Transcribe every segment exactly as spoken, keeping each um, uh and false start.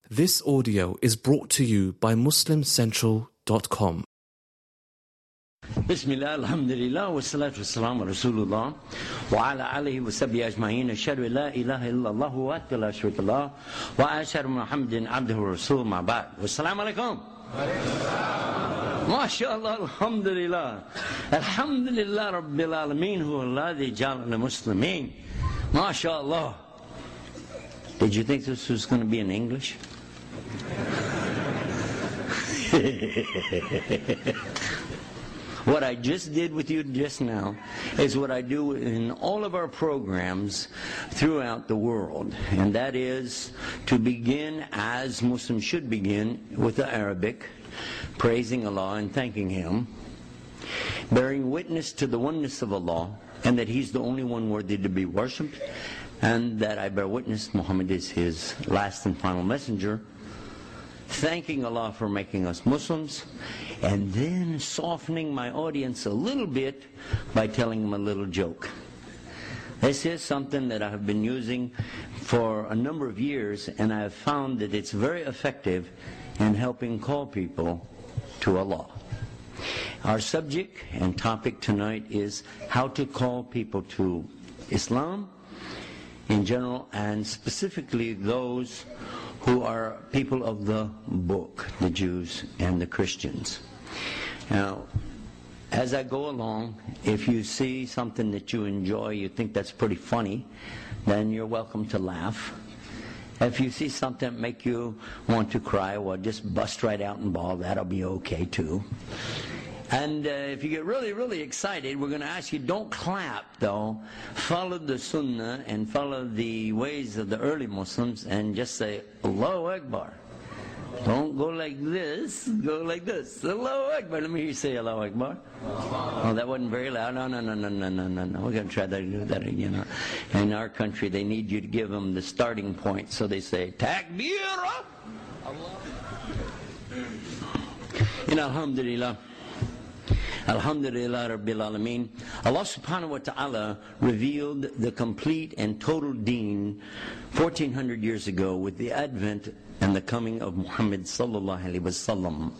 This audio is brought to you by Muslim Central dot com. Bismillah, alhamdulillah, wa salatu wa salam wa rasulullah wa ala alihi wa sabbi ajma'in ashhadu la ilaha illallah wa akbar la sharika lah wa ashhadu Muhammadin abduhu wa rasul ma ba'd. Wassalamu alaikum. MashaAllah, alhamdulillah. Alhamdulillah Rabbil Alameen huwa alladhi ja'alana muslimin. MashaAllah. Did you think this was going to be in English? What I just did with you just now is what I do in all of our programs throughout the world, and that is to begin as Muslims should begin with the Arabic, praising Allah and thanking Him, bearing witness to the oneness of Allah and that He's the only one worthy to be worshipped, and that I bear witness Muhammad is His last and final messenger, thanking Allah for making us Muslims, and then softening my audience a little bit by telling them a little joke. This is something that I have been using for a number of years, and I have found that it's very effective in helping call people to Allah. Our subject and topic tonight is how to call people to Islam in general, and specifically those who are people of the book, the Jews and the Christians. Now, as I go along, if you see something that you enjoy, you think that's pretty funny, then you're welcome to laugh. If you see something that make you want to cry, well, just bust right out and bawl. That'll be okay too. And uh, if you get really, really excited, we're going to ask you, don't clap, though. Follow the Sunnah and follow the ways of the early Muslims and just say, Allahu Akbar. Don't go like this, go like this. Allahu Akbar. Let me hear you say Allahu Akbar. Oh, that wasn't very loud. No, no, no, no, no, no, no, no. We're going to try to do that again. In our country, they need you to give them the starting point. So they say, Takbir. In Alhamdulillah. Alhamdulillah Rabbil Alameen. Allah subhanahu wa ta'ala revealed the complete and total deen fourteen hundred years ago with the advent and the coming of Muhammad sallallahu alaihi wasallam.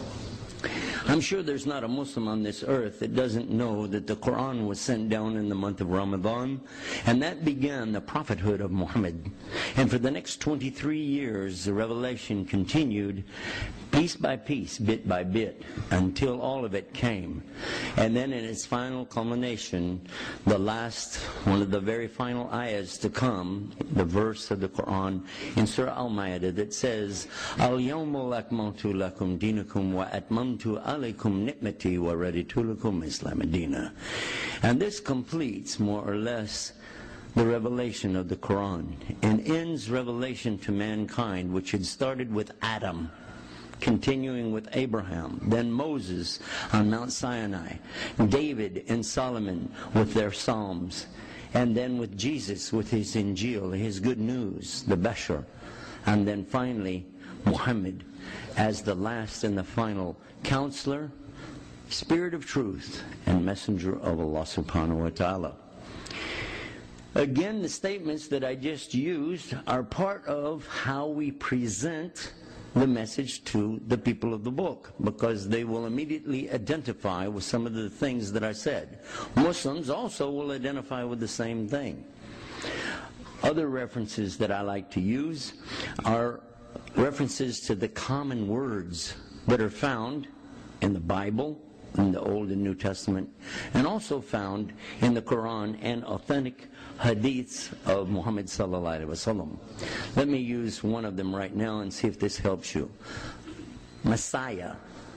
I'm sure there's not a Muslim on this earth that doesn't know that the Quran was sent down in the month of Ramadan, and that began the prophethood of Muhammad. And for the next twenty-three years, the revelation continued piece by piece, bit by bit, until all of it came. And then in its final culmination, the last, one of the very final ayahs to come, the verse of the Quran in Surah Al-Ma'idah that says, Al-yawmu akmaltu lakum dinakum wa atmamtu alaykum ni'mati wa raditu lakum Islam ad-dina. And this completes, more or less, the revelation of the Quran, and ends revelation to mankind, which had started with Adam, continuing with Abraham, then Moses on Mount Sinai, David and Solomon with their Psalms, and then with Jesus with his Injil, his good news, the Bashar, and then finally Muhammad as the last and the final counselor, spirit of truth, and messenger of Allah subhanahu wa ta'ala. Again, the statements that I just used are part of how we present the message to the people of the book, because they will immediately identify with some of the things that I said. Muslims also will identify with the same thing. Other references that I like to use are references to the common words that are found in the Bible, in the Old and New Testament, and also found in the Quran and authentic hadiths of Muhammad sallallahu alaihi wasallam. Let me use one of them right now and see if this helps you. Messiah.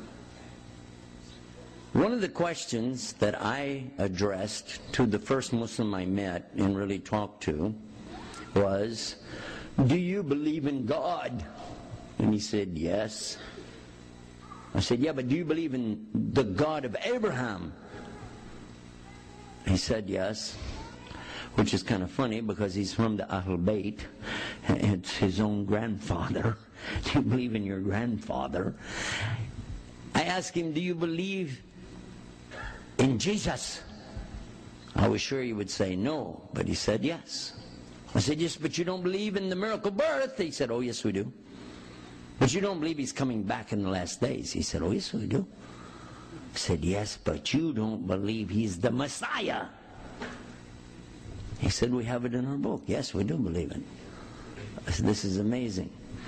One of the questions that I addressed to the first Muslim I met and really talked to was, do you believe in God? And he said, yes. I said, yeah, but do you believe in the God of Abraham? He said, yes. Which is kind of funny because he's from the Ahl Bayt. It's his own grandfather. Do you believe in your grandfather? I asked him, do you believe in Jesus? I was sure he would say no, but he said yes. I said, yes, but you don't believe in the miracle birth? He said, oh, yes, we do. But you don't believe he's coming back in the last days. He said, oh, yes, we do. I said, yes, but you don't believe he's the Messiah. He said, we have it in our book. Yes, we do believe it. I said, this is amazing.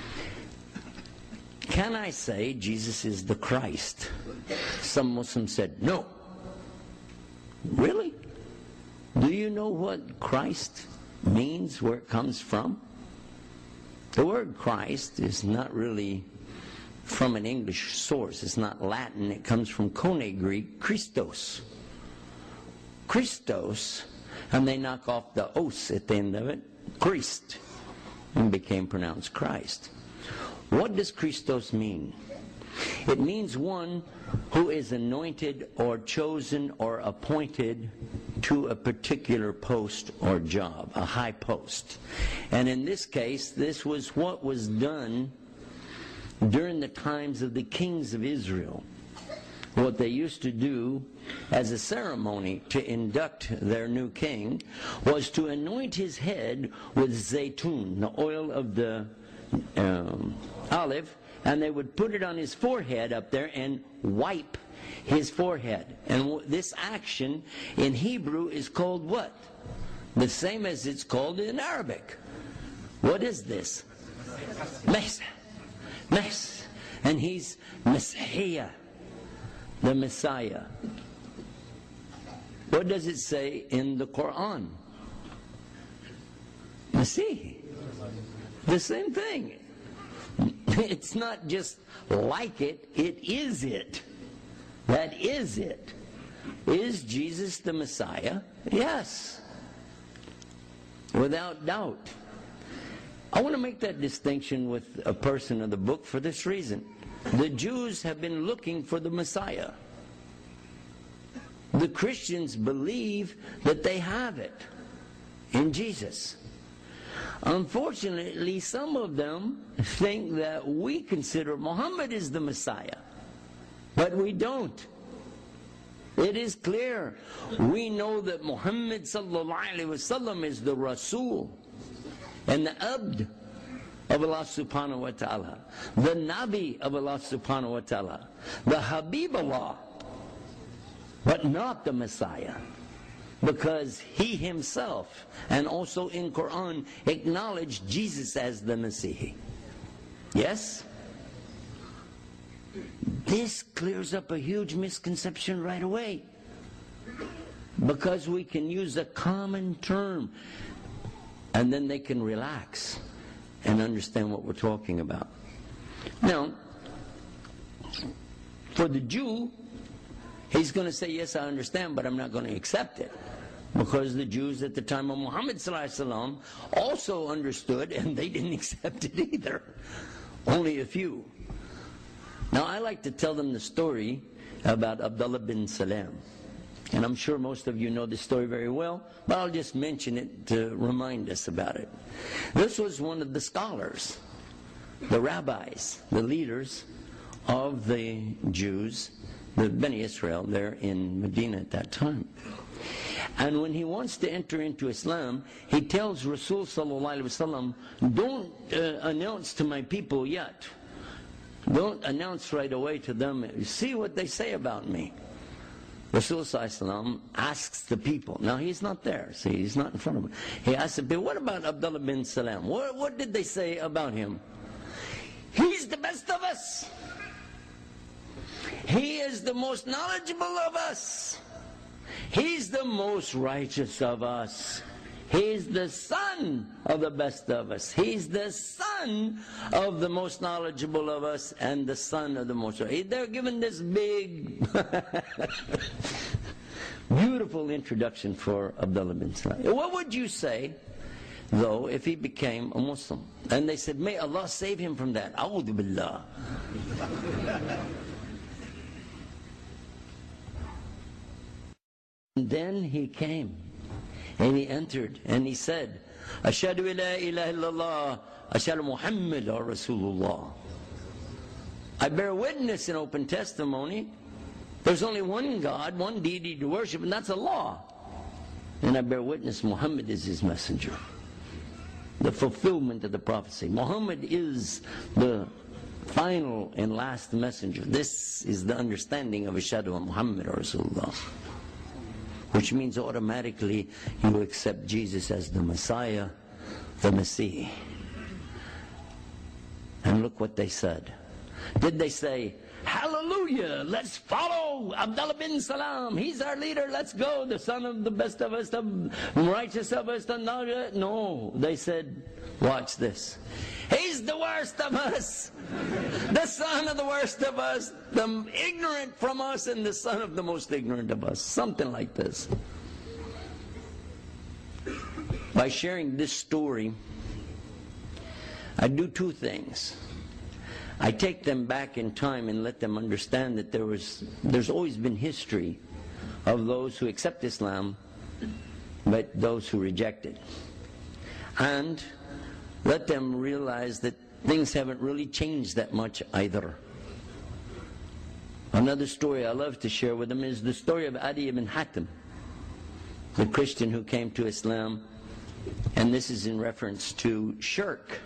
Can I say Jesus is the Christ? Some Muslims said, no. Really? Do you know what Christ means, where it comes from? The word Christ is not really from an English source. It's not Latin. It comes from Koine Greek, Christos. Christos, and they knock off the os at the end of it, Christ, and became pronounced Christ. What does Christos mean? It means one who is anointed or chosen or appointed to a particular post or job, a high post. And in this case, this was what was done during the times of the kings of Israel. What they used to do as a ceremony to induct their new king was to anoint his head with zaytun, the oil of the um, olive, and they would put it on his forehead up there and wipe his forehead. And this action in Hebrew is called what? The same as it's called in Arabic. What is this? Mes. Mes. And he's Messiah, the Messiah. What does it say in the Quran? Masih. The same thing. It's not just like it, it is it. That is it. Is Jesus the Messiah? Yes. Without doubt. I want to make that distinction with a person of the book for this reason. The Jews have been looking for the Messiah. The Christians believe that they have it in Jesus. Unfortunately, some of them think that we consider Muhammad is the Messiah. But we don't. It is clear. We know that Muhammad sallallahu alaihi wasallam is the Rasul and the Abd of Allah subhanahu wa ta'ala, the Nabi of Allah subhanahu wa ta'ala, the Habib Allah, but not the Messiah. Because he himself, and also in Quran, acknowledged Jesus as the Messiah. Yes? This clears up a huge misconception right away. Because we can use a common term, and then they can relax and understand what we're talking about. Now, for the Jew, he's going to say, yes, I understand, but I'm not going to accept it. Because the Jews at the time of Muhammad sallallahu alaihi wasallam also understood, and they didn't accept it either. Only a few. Now, I like to tell them the story about Abdullah bin Salam. And I'm sure most of you know this story very well, but I'll just mention it to remind us about it. This was one of the scholars, the rabbis, the leaders of the Jews, the Beni Israel, there in Medina at that time. And when he wants to enter into Islam, he tells Rasul sallallahu alaihi wasallam, don't uh, announce to my people yet. Don't announce right away to them. See what they say about me. Rasul sallallahu alaihi wasallam asks the people. Now he's not there. See, he's not in front of him. He asks the people, what about Abdullah bin Salam? What, what did they say about him? He's the best of us. He is the most knowledgeable of us. He's the most righteous of us. He's the son of the best of us. He's the son of the most knowledgeable of us and the son of the most... They're given this big, beautiful introduction for Abdullah bin Salam. What would you say, though, if he became a Muslim? And they said, may Allah save him from that. A'udhu billah. And then he came, and he entered, and he said, Ashhadu ila ilaha illallah, Ashhadu Muhammad or Rasulullah. I bear witness in open testimony, there's only one God, one deity to worship, and that's Allah. And I bear witness Muhammad is his messenger. The fulfillment of the prophecy. Muhammad is the final and last messenger. This is the understanding of Ashhadu an Muhammad Rasulullah, which means automatically you accept Jesus as the Messiah, the Messiah. And look what they said. Did they say, hallelujah, let's follow Abdullah bin Salam, he's our leader, let's go, the son of the best of us, the righteous of us? No, they said, watch this. He's the worst of us, the son of the worst of us, the ignorant from us, and the son of the most ignorant of us. Something like this. By sharing this story, I do two things. I take them back in time and let them understand that there was, there's always been history of those who accept Islam, but those who reject it. And let them realize that things haven't really changed that much either. Another story I love to share with them is the story of Adi ibn Hatim, the Christian who came to Islam, and this is in reference to shirk.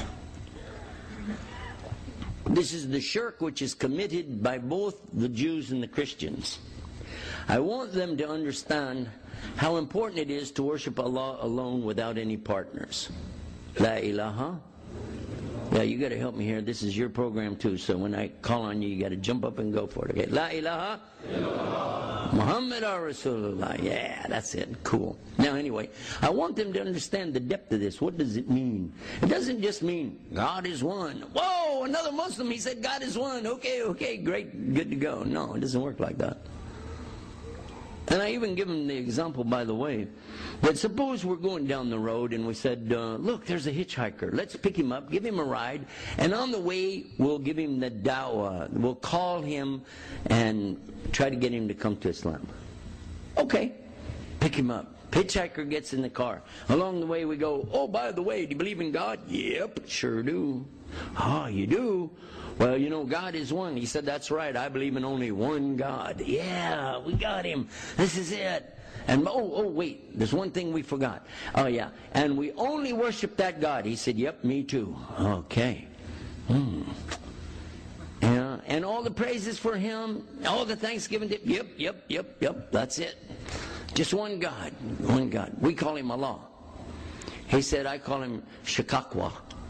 This is the shirk which is committed by both the Jews and the Christians. I want them to understand how important it is to worship Allah alone without any partners. La ilaha. Yeah, you got to help me here. This is your program too, so when I call on you, you got to jump up and go for it. Okay? La ilaha. Muhammad Rasulullah. Yeah, that's it. Cool. Now anyway, I want them to understand the depth of this. What does it mean? It doesn't just mean God is one. Whoa, another Muslim, he said God is one. Okay, okay, great, good to go. No, it doesn't work like that. And I even give them the example, by the way, that suppose we're going down the road and we said, uh, look, there's a hitchhiker. Let's pick him up, give him a ride, and on the way we'll give him the da'wah. We'll call him and try to get him to come to Islam. Okay, pick him up. Hitchhiker gets in the car. Along the way we go, oh, by the way, do you believe in God? Yep, sure do. Oh, you do? Well, you know, God is one. He said, that's right, I believe in only one God. Yeah, we got him. This is it. And oh, oh, wait, there's one thing we forgot. Oh, yeah, and we only worship that God. He said, yep, me too. Okay. Hmm. Yeah, and all the praises for him, all the thanksgiving, to, yep, yep, yep, yep, that's it. Just one God, one God. We call him Allah. He said, I call him Shakakwa.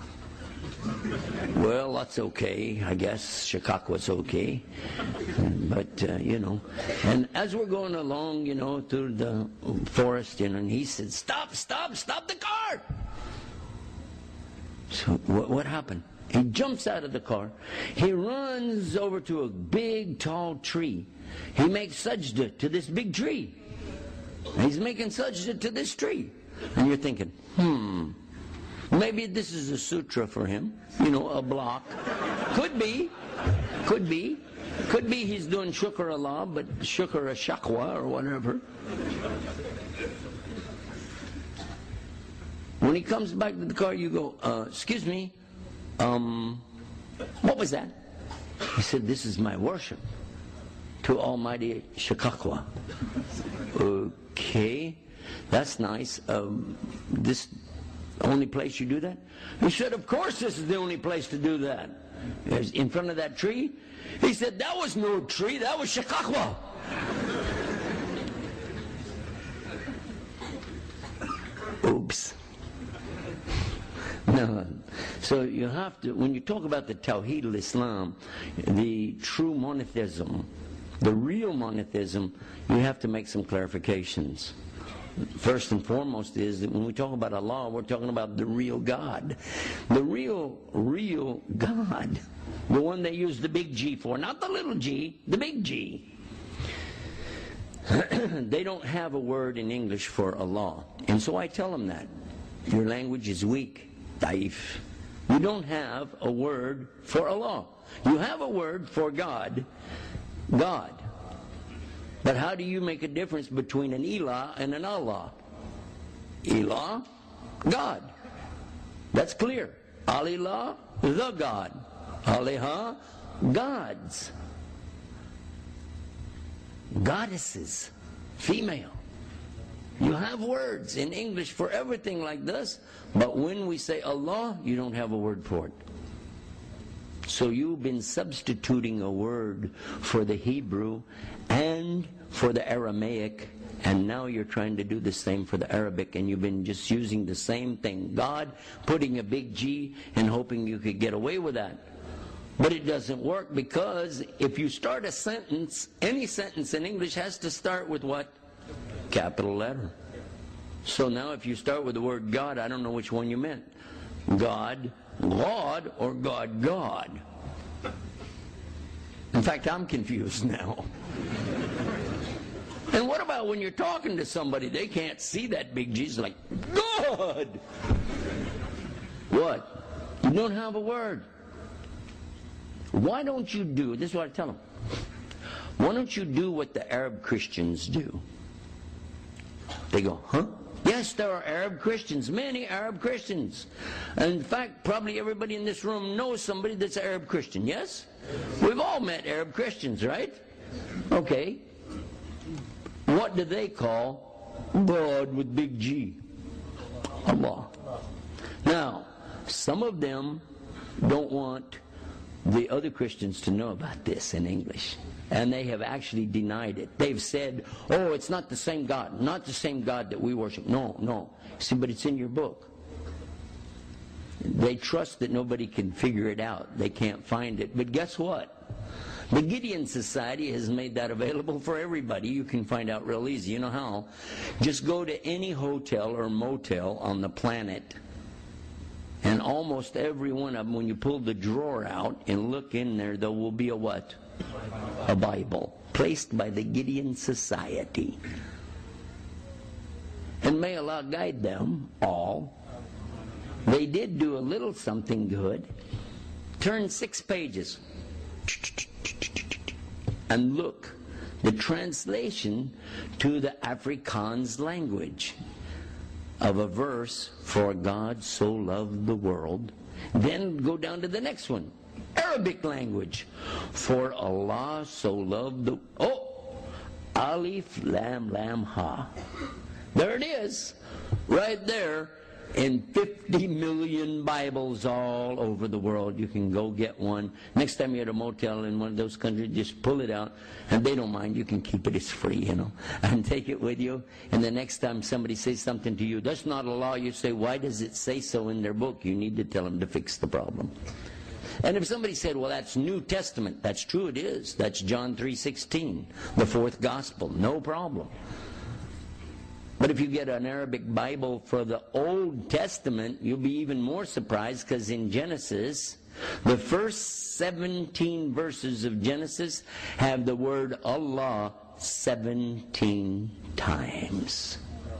Well, that's okay, I guess. Shakakwa's okay. But, uh, you know, and as we're going along, you know, through the forest, you know, and he said, stop, stop, stop the car. So what, what happened? He jumps out of the car. He runs over to a big, tall tree. He makes sajda to this big tree. He's making sajda to this tree. And you're thinking, hmm, maybe this is a sutra for him, you know, a block. Could be, could be. Could be he's doing shukr Allah, but shukr shakwa or whatever. When he comes back to the car, you go, uh, excuse me, um, what was that? He said, this is my worship to Almighty Shakakwa. Okay, that's nice. Um, this only place you do that? He said, of course this is the only place to do that. In front of that tree? He said, that was no tree, that was Shakakwa. Oops. No. So you have to, when you talk about the Tawheed al-Islam, the true monotheism, the real monotheism, you have to make some clarifications. First and foremost is that when we talk about Allah, we're talking about the real God. The real, real God. The one they use the big G for, not the little g, the big G. They don't have a word in English for Allah. And so I tell them that. Your language is weak, daif. You don't have a word for Allah. You have a word for God, God. But how do you make a difference between an ilah and an Allah? Ilah, God. That's clear. Al-ilah, the God. Aliha, gods. Goddesses, female. You have words in English for everything like this, but when we say Allah, you don't have a word for it. So you've been substituting a word for the Hebrew and for the Aramaic, and now you're trying to do the same for the Arabic, and you've been just using the same thing. God putting a big G and hoping you could get away with that. But it doesn't work, because if you start a sentence, any sentence in English has to start with what? Capital letter. So now if you start with the word God, I don't know which one you meant. God, God, or God, God. In fact, I'm confused now. And what about when you're talking to somebody, they can't see that big G, it's like, God! What? You don't have a word. Why don't you do, this is what I tell them, why don't you do what the Arab Christians do? They go, huh? Yes, there are Arab Christians, many Arab Christians. And in fact, probably everybody in this room knows somebody that's an Arab Christian, yes? We've all met Arab Christians, right? Okay. What do they call God with big G? Allah. Now, some of them don't want the other Christians to know about this in English. And they have actually denied it. They've said, oh, it's not the same God. Not the same God that we worship. No, no. See, but it's in your book. They trust that nobody can figure it out. They can't find it. But guess what? The Gideon Society has made that available for everybody. You can find out real easy. You know how? Just go to any hotel or motel on the planet, and almost every one of them, when you pull the drawer out and look in there, there will be a what? A Bible, placed by the Gideon Society. And may Allah guide them all. They did do a little something good. Turn six pages and look, the translation to the Afrikaans language of a verse, for God so loved the world. Then go down to the next one, Arabic language, for Allah so loved the, oh, Alif Lam Lam Ha. There it is, right there, in fifty million Bibles all over the world. You can go get one. Next time you're at a motel in one of those countries, just pull it out, and they don't mind. You can keep it. It's free, you know, and take it with you. And the next time somebody says something to you, that's not a law, you say, why does it say so in their book? You need to tell them to fix the problem. And if somebody said, well, that's New Testament, that's true, it is. That's John three sixteen, the fourth gospel, no problem. But if you get an Arabic Bible for the Old Testament, you'll be even more surprised, because in Genesis, the first seventeen verses of Genesis have the word Allah seventeen times.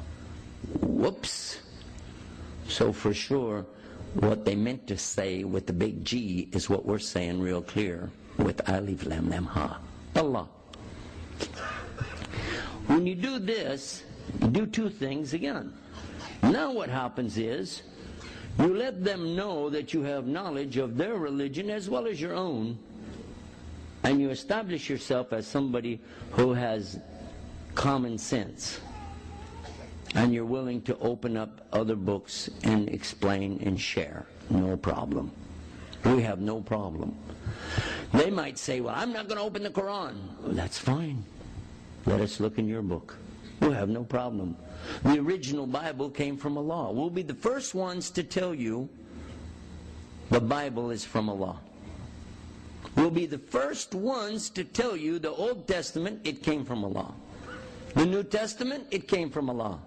Whoops. So for sure, what they meant to say with the big G is what we're saying real clear with Alif Lam Lam Ha. Allah. When you do this, you do two things again. Now what happens is, you let them know that you have knowledge of their religion as well as your own, and you establish yourself as somebody who has common sense, and you're willing to open up other books and explain and share. No problem. We have no problem. They might say, well, I'm not going to open the Quran. Well, that's fine. Let us look in your book. We'll have no problem. The original Bible came from Allah. We'll be the first ones to tell you the Bible is from Allah. We'll be the first ones to tell you the Old Testament, it came from Allah. The New Testament, it came from Allah.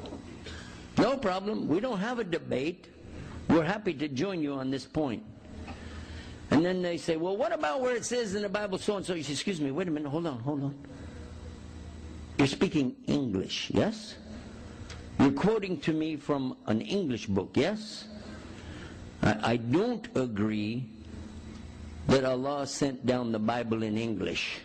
No problem. We don't have a debate. We're happy to join you on this point. And then they say, well, what about where it says in the Bible so-and-so? You say, excuse me, wait a minute, hold on, hold on. You're speaking English, yes? You're quoting to me from an English book, yes? I, I don't agree that Allah sent down the Bible in English.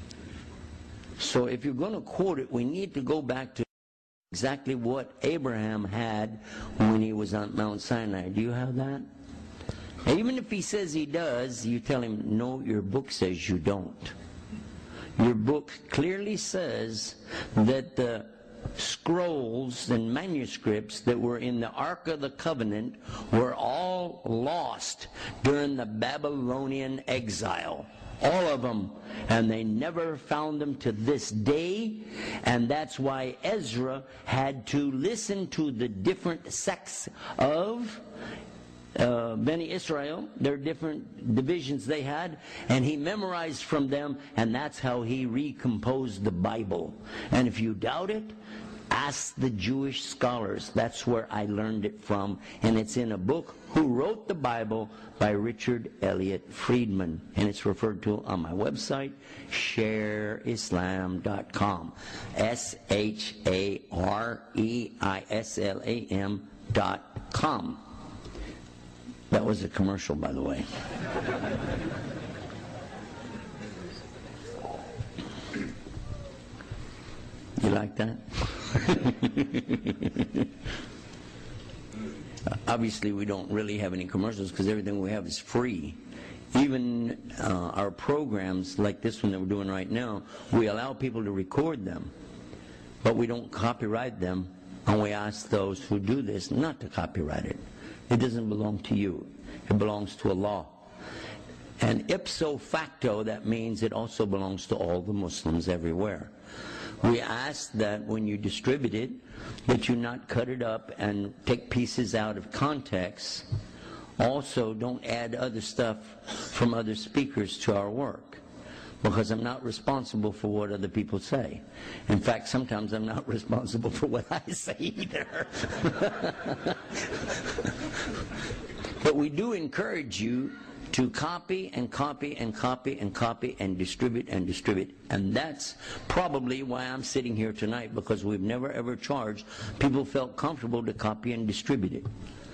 So if you're going to quote it, we need to go back to exactly what Abraham had when he was on Mount Sinai. Do you have that? Even if he says he does, you tell him, no, your book says you don't. Your book clearly says that the scrolls and manuscripts that were in the Ark of the Covenant were all lost during the Babylonian exile. All of them. And they never found them to this day. And that's why Ezra had to listen to the different sects of uh, Beni Israel, their different divisions they had, and he memorized from them, and that's how he recomposed the Bible. And if you doubt it, ask the Jewish scholars. That's where I learned it from, and it's in a book, Who Wrote the Bible, by Richard Elliott Friedman, and it's referred to on my website, share islam dot com, S H A R E I S L A M dot com. That was a commercial, by the way. You like that? Obviously, we don't really have any commercials because everything we have is free. Even uh, our programs like this one that we're doing right now, we allow people to record them, but we don't copyright them, and we ask those who do this not to copyright it. It doesn't belong to you. It belongs to Allah. And ipso facto, that means it also belongs to all the Muslims everywhere. We ask that when you distribute it, that you not cut it up and take pieces out of context. Also, don't add other stuff from other speakers to our work, because I'm not responsible for what other people say. In fact, sometimes I'm not responsible for what I say either. But we do encourage you to copy and copy and copy and copy and distribute and distribute. And that's probably why I'm sitting here tonight, because we've never ever charged. People felt comfortable to copy and distribute it.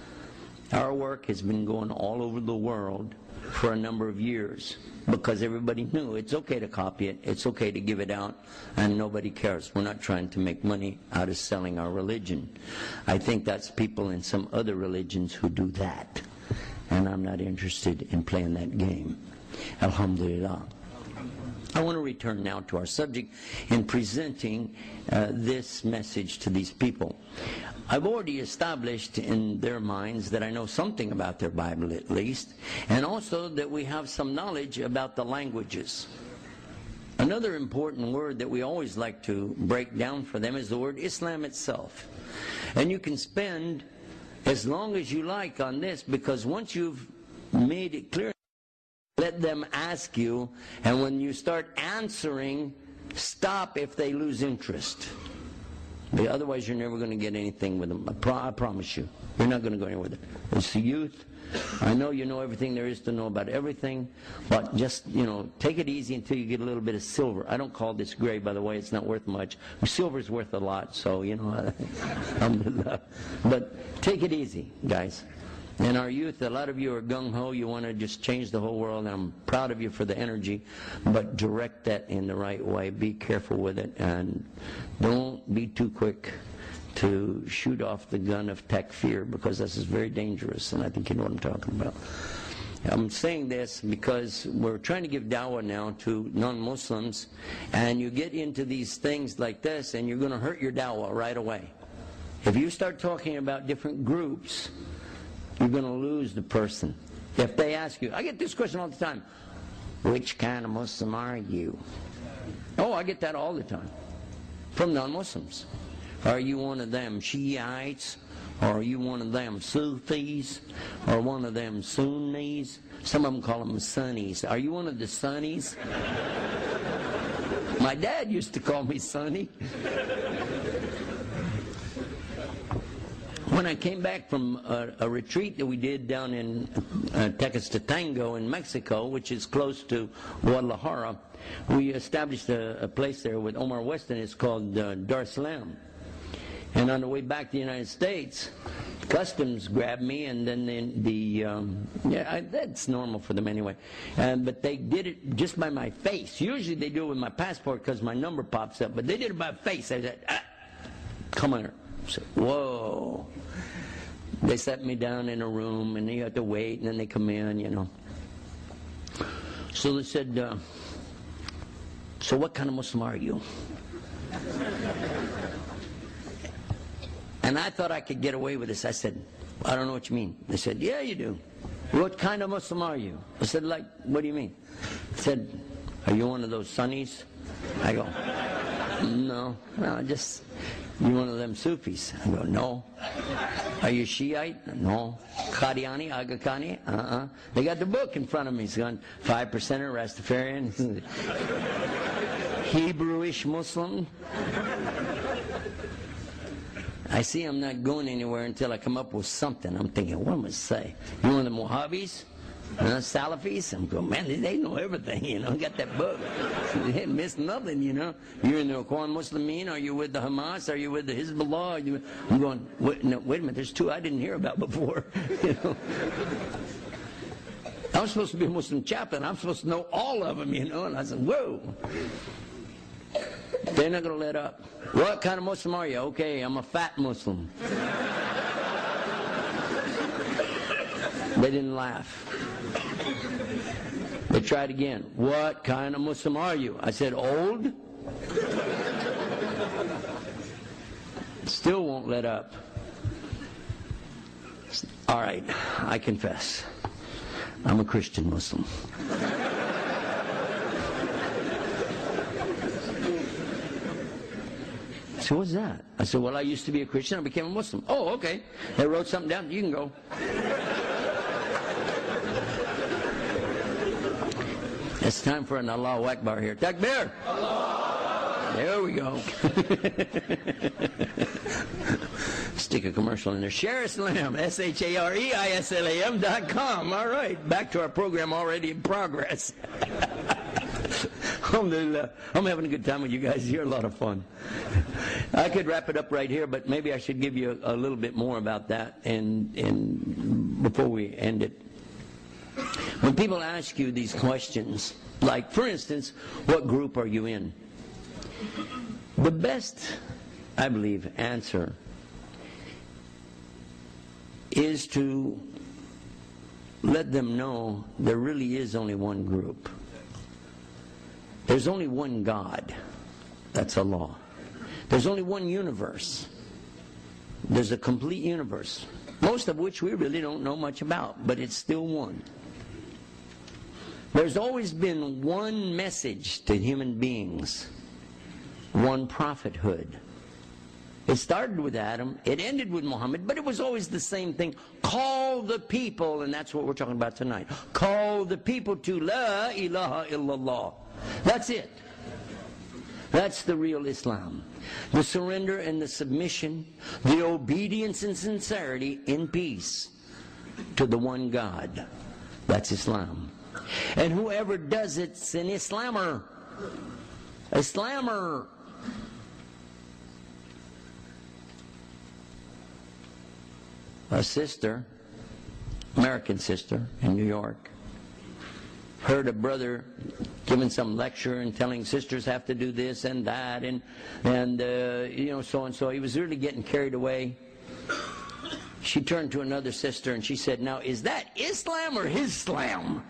Our work has been going all over the world for a number of years, because everybody knew it's okay to copy it, it's okay to give it out, and nobody cares. We're not trying to make money out of selling our religion. I think that's people in some other religions who do that. And I'm not interested in playing that game. Alhamdulillah. I want to return now to our subject in presenting uh, this message to these people. I've already established in their minds that I know something about their Bible at least, and also that we have some knowledge about the languages. Another important word that we always like to break down for them is the word Islam itself. And you can spend as long as you like on this, because once you've made it clear, let them ask you, and when you start answering, stop if they lose interest. Otherwise, you're never going to get anything with them. I, pro I promise you. You're not going to go anywhere with it. It's the youth. I know you know everything there is to know about everything, but just, you know, take it easy until you get a little bit of silver. I don't call this gray, by the way. It's not worth much. Silver's worth a lot, so, you know, alhamdulillah. But take it easy, guys. And our youth, a lot of you are gung-ho. You want to just change the whole world, and I'm proud of you for the energy, but direct that in the right way. Be careful with it, and don't be too quick to shoot off the gun of takfir, because this is very dangerous, and I think you know what I'm talking about. I'm saying this because we're trying to give dawah now to non-Muslims, and you get into these things like this, and you're going to hurt your dawah right away. If you start talking about different groups, you're going to lose the person. If they ask you, I get this question all the time, which kind of Muslim are you? Oh, I get that all the time from non-Muslims. Are you one of them Shiites? Or are you one of them Sufis? Or one of them Sunnis? Some of them call them Sunnis. Are you one of the Sunnis? My dad used to call me Sunny. When I came back from a, a retreat that we did down in uh, Tequestenango in Mexico, which is close to Guadalajara, we established a, a place there with Omar Weston. It's called uh, Dar es Salaam. And on the way back to the United States, customs grabbed me, and then the, the um, yeah, I, that's normal for them anyway. Uh, but they did it just by my face. Usually they do it with my passport because my number pops up, but they did it by face. I said, ah, come on. I said, whoa. They set me down in a room, and you have to wait, and then they come in, you know. So they said, uh, so what kind of Muslim are you? And I thought I could get away with this. I said, I don't know what you mean. They said, yeah, you do. What kind of Muslim are you? I said, like, what do you mean? I said, are you one of those Sunnis? I go, no, no, just, you one of them Sufis? I go, no. Are you Shiite? No. Qadiani, Aga Khani? Uh-uh. They got the book in front of me. It's going, five percenter, Rastafarian, Hebrewish Muslim. I see I'm not going anywhere until I come up with something. I'm thinking, what am I say? You one of the Mojabis? Uh, Salafis? I'm going, man, they, they know everything, you know, got that book. They miss nothing, you know. You're in the Ikhwan Muslimin, are you with the Hamas, are you with the Hezbollah? Are you... I'm going, wait, no, wait a minute, there's two I didn't hear about before, you know. I'm supposed to be a Muslim chaplain, I'm supposed to know all of them, you know, and I said, whoa. They're not going to let up. What kind of Muslim are you? Okay, I'm a fat Muslim. They didn't laugh. They tried again. What kind of Muslim are you? I said, old. Still won't let up. All right, I confess. I'm a Christian Muslim. So what's that? I said, well, I used to be a Christian. I became a Muslim. Oh, okay. They wrote something down. You can go. It's time for an Allahu Akbar here. Takbir! Allah! There we go. Stick a commercial in there. Share Islam, S H A R E I S L A M dot com. All right, back to our program already in progress. Alhamdulillah. I'm having a good time with you guys. You're a lot of fun. I could wrap it up right here, but maybe I should give you a, a little bit more about that and, and before we end it. When people ask you these questions, like, for instance, what group are you in? The best, I believe, answer is to let them know there really is only one group. There's only one God. That's Allah. There's only one universe. There's a complete universe, most of which we really don't know much about, but it's still one. There's always been one message to human beings, one prophethood. It started with Adam, it ended with Muhammad, but it was always the same thing. Call the people, and that's what we're talking about tonight. Call the people to La ilaha illallah. That's it. That's the real Islam. The surrender and the submission, the obedience and sincerity in peace to the one God. That's Islam. And whoever does it's an Islammer. Islammer. A sister, American sister in New York, heard a brother giving some lecture and telling sisters have to do this and that and and uh, you know, so and so. He was really getting carried away. She turned to another sister and she said, now, is that Islam or Islam?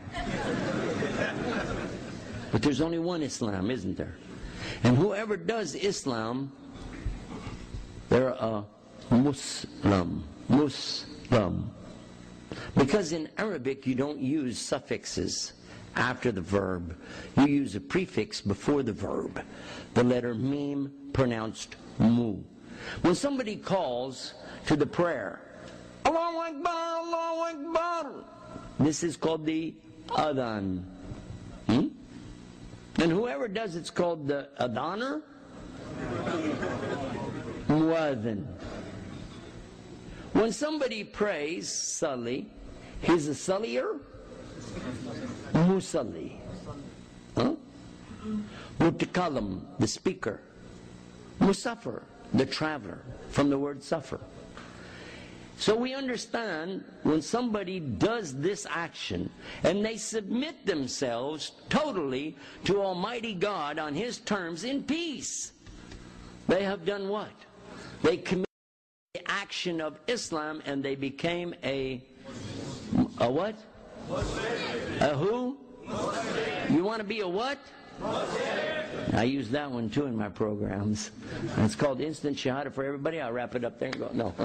But there's only one Islam, isn't there? And whoever does Islam, they're a Muslim. Muslim. Because in Arabic you don't use suffixes after the verb. You use a prefix before the verb. The letter mim pronounced mu. When somebody calls to the prayer, Allahu Akbar, Allahu Akbar, this is called the adhan. Hmm? And whoever does it's called the adhaner, muadhin. When somebody prays Salli, he's a Sallier, Musalli. Huh? Mutakalam, the speaker. Musafir, the traveler, from the word suffer. So we understand when somebody does this action and they submit themselves totally to Almighty God on His terms in peace, they have done what? They committed the action of Islam and they became a, a what? A who? You want to be a what? I use that one too in my programs. It's called Instant Shahada for everybody. I'll wrap it up there and go, no.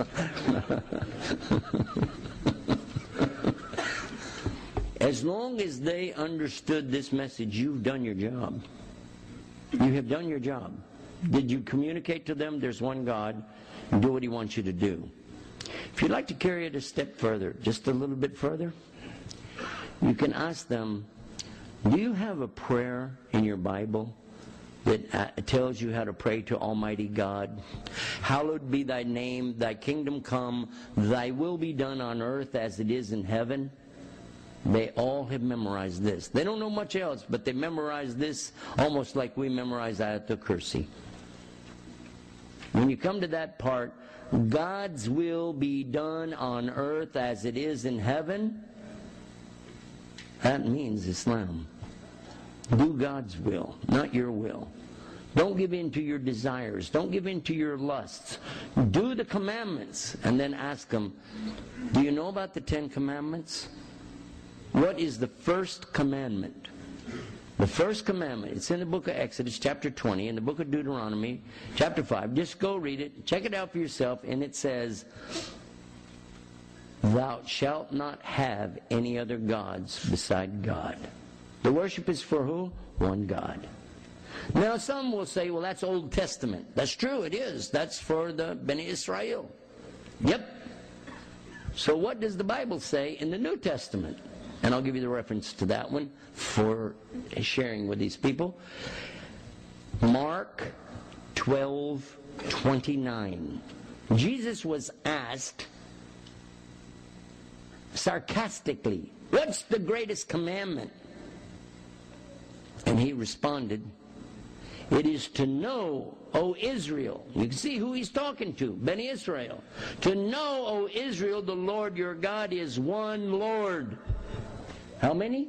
As long as they understood this message, you've done your job. You have done your job. Did you communicate to them there's one God and do what He wants you to do? If you'd like to carry it a step further, just a little bit further, you can ask them, do you have a prayer in your Bible that uh, tells you how to pray to Almighty God? Hallowed be thy name, thy kingdom come, thy will be done on earth as it is in heaven. They all have memorized this. They don't know much else, but they memorize this almost like we memorize Ayatul Kursi. When you come to that part, God's will be done on earth as it is in heaven, that means Islam. Do God's will, not your will. Don't give in to your desires. Don't give in to your lusts. Do the commandments, and then ask them, do you know about the Ten Commandments? What is the first commandment? The first commandment, it's in the book of Exodus, chapter twenty, in the book of Deuteronomy, chapter five. Just go read it, check it out for yourself, and it says, thou shalt not have any other gods beside God. The worship is for who? One God. Now some will say, well, that's Old Testament. That's true, it is. That's for the Bnei Israel. Yep. So what does the Bible say in the New Testament? And I'll give you the reference to that one for sharing with these people. Mark twelve twenty-nine. Jesus was asked sarcastically, what's the greatest commandment? And he responded, it is to know, O Israel. You can see who he's talking to, Bnei Israel. To know, O Israel, the Lord your God is one Lord. How many?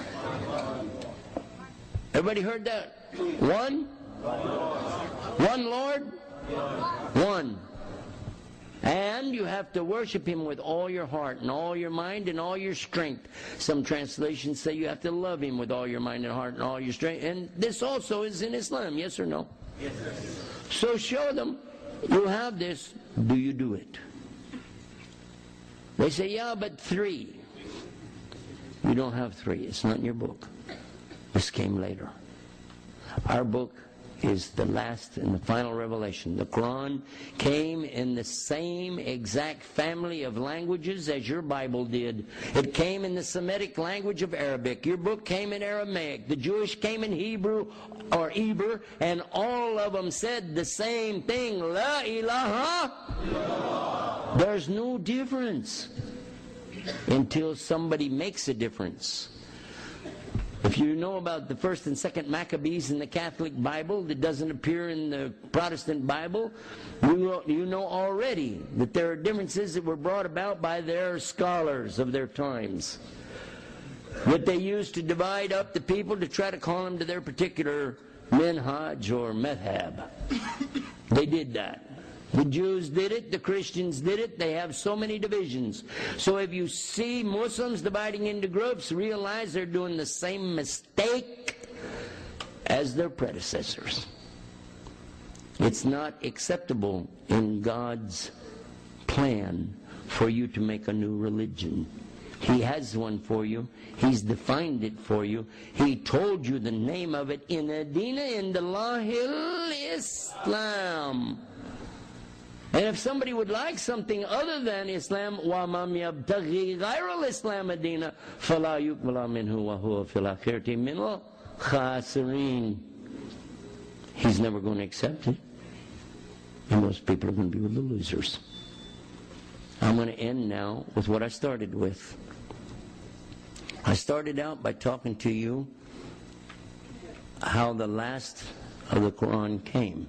Everybody heard that? One? One Lord? One. And you have to worship Him with all your heart and all your mind and all your strength. Some translations say you have to love Him with all your mind and heart and all your strength. And this also is in Islam, yes or no? Yes, sir. So show them, you have this, do you do it? They say, yeah, but three. You don't have three. It's not in your book. This came later. Our book is the last and the final revelation. The Quran came in the same exact family of languages as your Bible did. It came in the Semitic language of Arabic. Your book came in Aramaic. The Jewish came in Hebrew or Eber, and all of them said the same thing. La ilaha. There's no difference until somebody makes a difference. If you know about the first and second Maccabees in the Catholic Bible that doesn't appear in the Protestant Bible, you, you know already that there are differences that were brought about by their scholars of their times, that they used to divide up the people to try to call them to their particular minhaj or madhab. They did that. The Jews did it, the Christians did it. They have so many divisions. So if you see Muslims dividing into groups, realize they're doing the same mistake as their predecessors. It's not acceptable in God's plan for you to make a new religion. He has one for you. He's defined it for you. He told you the name of it. Inna dina indallahil Islam. And if somebody would like something other than Islam, وَمَمْ يَبْتَغِي غَيْرَ الْإِسْلَامَ دِينًا فَلَا يُقْبَلَ مِنْهُ وَهُوَ فِي الْآخِرَةِ مِنَ الْخَاسِرِينَ. He's never going to accept it. And most people are going to be with the losers. I'm going to end now with what I started with. I started out by talking to you how the last of the Quran came.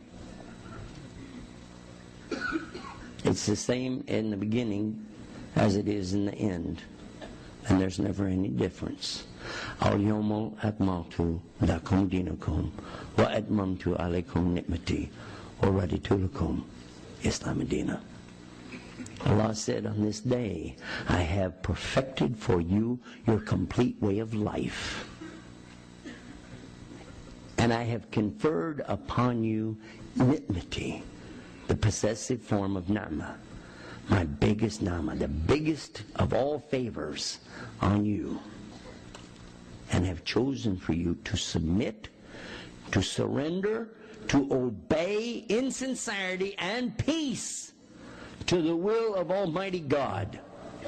It's the same in the beginning as it is in the end. And there's never any difference. Al-yawma akmaltu lakum dinakum wa atmamtu alaykum ni'mati wa raditu lakum Islam dina. Allah said, on this day, I have perfected for you your complete way of life. And And I have conferred upon you ni'mati, the possessive form of ni'mah, my biggest ni'mah, the biggest of all favors on you, and have chosen for you to submit, to surrender, to obey in sincerity and peace to the will of Almighty God.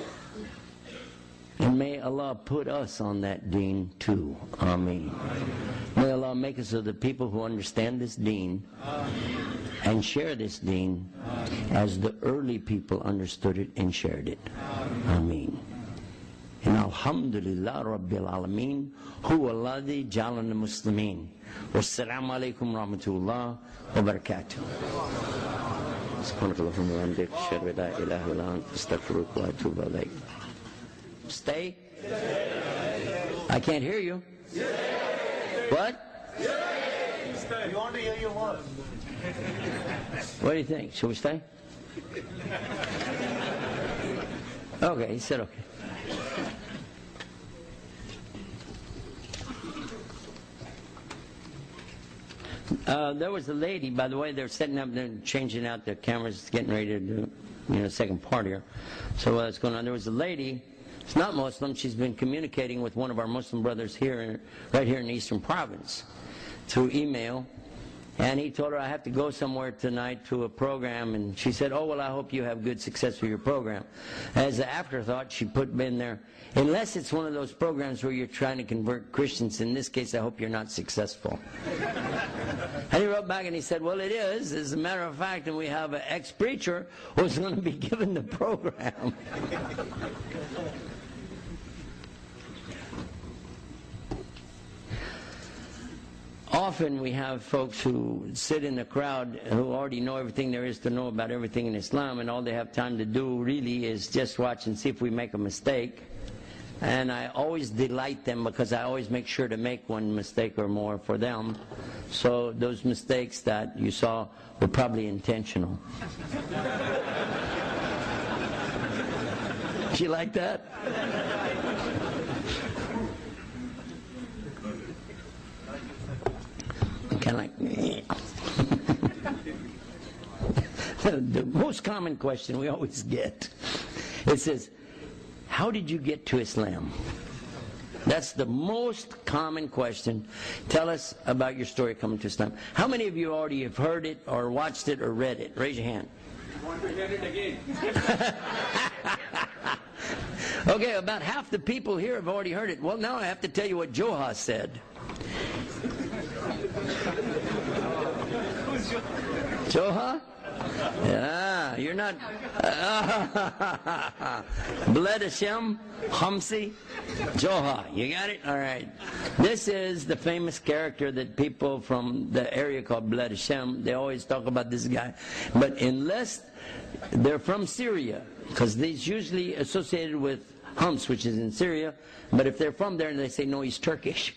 And may Allah put us on that deen too. Ameen. May Allah make us of the people who understand this deen and share this deen as the early people understood it and shared it. Ameen. And Alhamdulillah Rabbil Alameen, Huwa alladhi jalana muslimin. Wassalamu alaikum rahmatullah wa barakatuh. Stay? I can't hear you. What? We want to hear your word. What do you think? Shall we stay? Okay, he said okay. Uh, there was a lady, by the way, they're setting up, they're changing out their cameras, getting ready to do, you know, second part here. So what's going on? There was a lady, it's not Muslim, she's been communicating with one of our Muslim brothers here, right here in the Eastern Province, through email. And he told her, I have to go somewhere tonight to a program. And she said, oh, well, I hope you have good success with your program. As an afterthought, she put in there, unless it's one of those programs where you're trying to convert Christians. In this case, I hope you're not successful. And he wrote back and he said, well, it is. As a matter of fact, and we have an ex-preacher who's going to be given the program. Often we have folks who sit in the crowd who already know everything there is to know about everything in Islam, and all they have time to do really is just watch and see if we make a mistake. And I always delight them because I always make sure to make one mistake or more for them. So those mistakes that you saw were probably intentional. Did you like that? Kind of like, the most common question we always get, it says, how did you get to Islam? That's the most common question. Tell us about your story coming to Islam. How many of you already have heard it or watched it or read it? Raise your hand. I want to hear it again. Okay, about half the people here have already heard it. Well, now I have to tell you what Joha said. Joha? Yeah, you're not. Uh, Bled Hashem, Hamsi, Joha. You got it? All right. This is the famous character that people from the area called Bled Hashem, they always talk about this guy. But unless they're from Syria, because he's usually associated with Homs, which is in Syria, but if they're from there and they say, no, he's Turkish.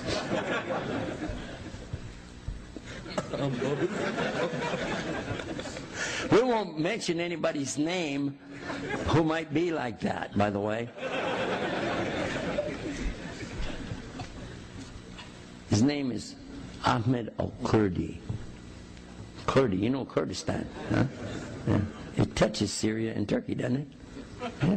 We won't mention anybody's name who might be like that, by the way. His name is Ahmed Al-Kurdi. Kurdi, you know Kurdistan, huh? Yeah. It touches Syria and Turkey, doesn't it? Yeah.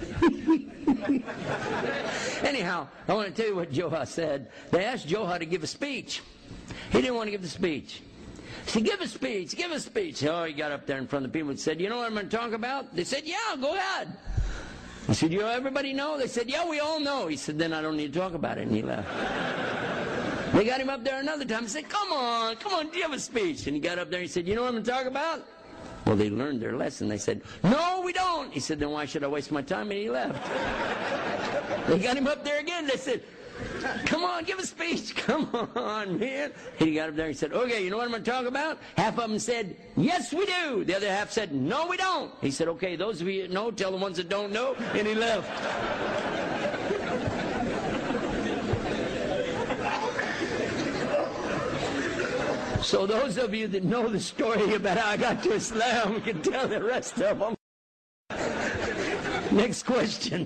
Anyhow, I want to tell you what Joha said. They asked Joha to give a speech. He didn't want to give the speech. He said, give a speech, give a speech. Oh, he got up there in front of the people and said, you know what I'm going to talk about? They said, yeah, go ahead. He said, you everybody know? They said, yeah, we all know. He said, then I don't need to talk about it. And he left. They got him up there another time and said, come on, come on, give a speech. And he got up there and he said, you know what I'm going to talk about? Well, they learned their lesson. They said, no, we don't. He said, then why should I waste my time? And he left. They got him up there again. They said, come on, give a speech. Come on, man. And he got up there and he said, okay, you know what I'm going to talk about? Half of them said, yes, we do. The other half said, no, we don't. He said, okay, those of you that know, tell the ones that don't know. And he left. So those of you that know the story about how I got to Islam can tell the rest of them. Next question.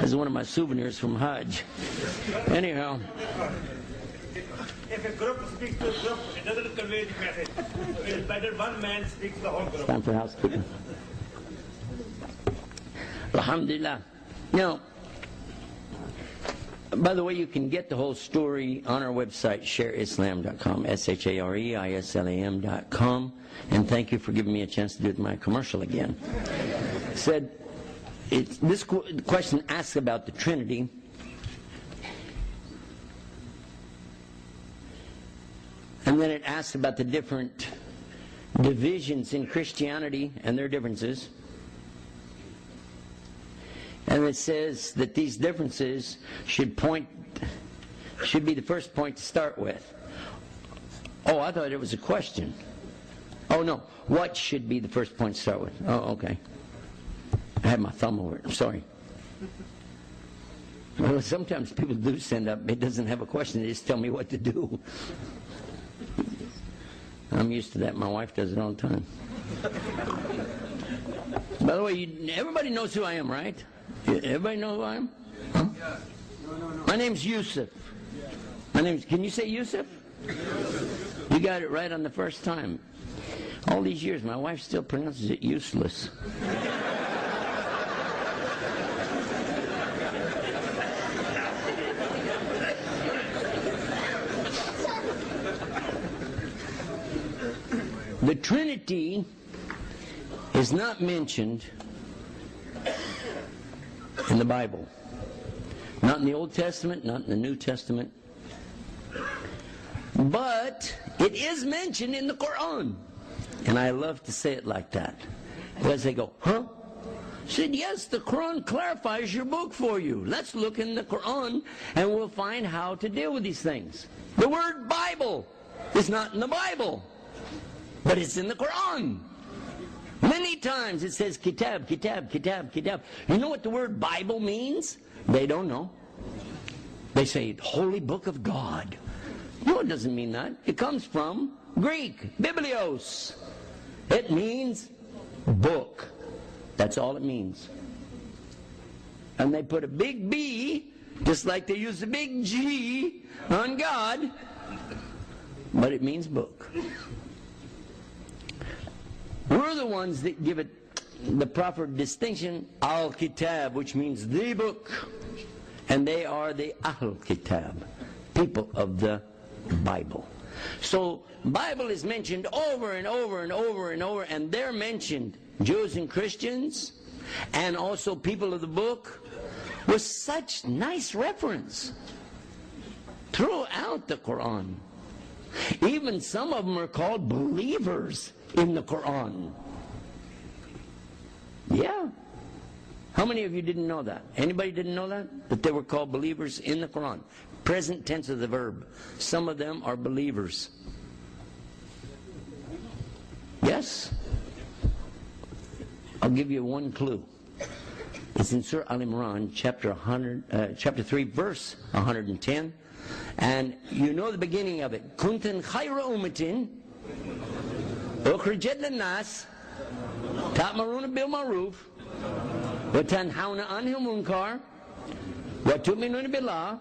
That's one of my souvenirs from Hajj. Anyhow. If a group speaks to a group, it doesn't convey the message. It is better one man speaks to the whole group. Time for housekeeping. Alhamdulillah. Now, by the way, you can get the whole story on our website, share islam dot com, S H A R E I S L A M dot com. And thank you for giving me a chance to do my commercial again. Said, it's, this qu- question asks about the Trinity. And then it asks about the different divisions in Christianity and their differences. And it says that these differences should point, should be the first point to start with. Oh, I thought it was a question. Oh, no. What should be the first point to start with? Oh, okay. I had my thumb over it. I'm sorry. Well, sometimes people do send up, it doesn't have a question, they just tell me what to do. I'm used to that. My wife does it all the time. By the way, you, everybody knows who I am, right? Everybody know who I am? Huh? My name's Yusuf. My name's, can you say Yusuf? You got it right on the first time. All these years, my wife still pronounces it useless. The Trinity is not mentioned in the Bible. Not in the Old Testament, not in the New Testament. But it is mentioned in the Quran. And I love to say it like that. Because they go, huh? I said, yes, the Quran clarifies your book for you. Let's look in the Quran and we'll find how to deal with these things. The word Bible is not in the Bible. But it's in the Quran. Many times it says kitab, kitab, kitab, kitab. You know what the word Bible means? They don't know. They say, Holy Book of God. No, it doesn't mean that. It comes from Greek, biblios. It means book. That's all it means. And they put a big B, just like they use a big G on God, but it means book. We're the ones that give it the proper distinction, Al-Kitab, which means the book. And they are the Ahl-Kitab, people of the Bible. So, Bible is mentioned over and over and over and over, and they're mentioned, Jews and Christians, and also people of the book, with such nice reference throughout the Quran. Even some of them are called believers in the Quran. Yeah. How many of you didn't know that? Anybody didn't know that? That they were called believers in the Quran. Present tense of the verb. Some of them are believers. Yes? I'll give you one clue. It's in Surah Al-Imran, chapter one hundred, uh, chapter three, verse one hundred ten. And you know the beginning of it. Kuntan khayra ummatin ukhrijat lin-nas ta'muruna bil ma'ruf wa tanhauna 'anil munkar wa tu'minuna billah.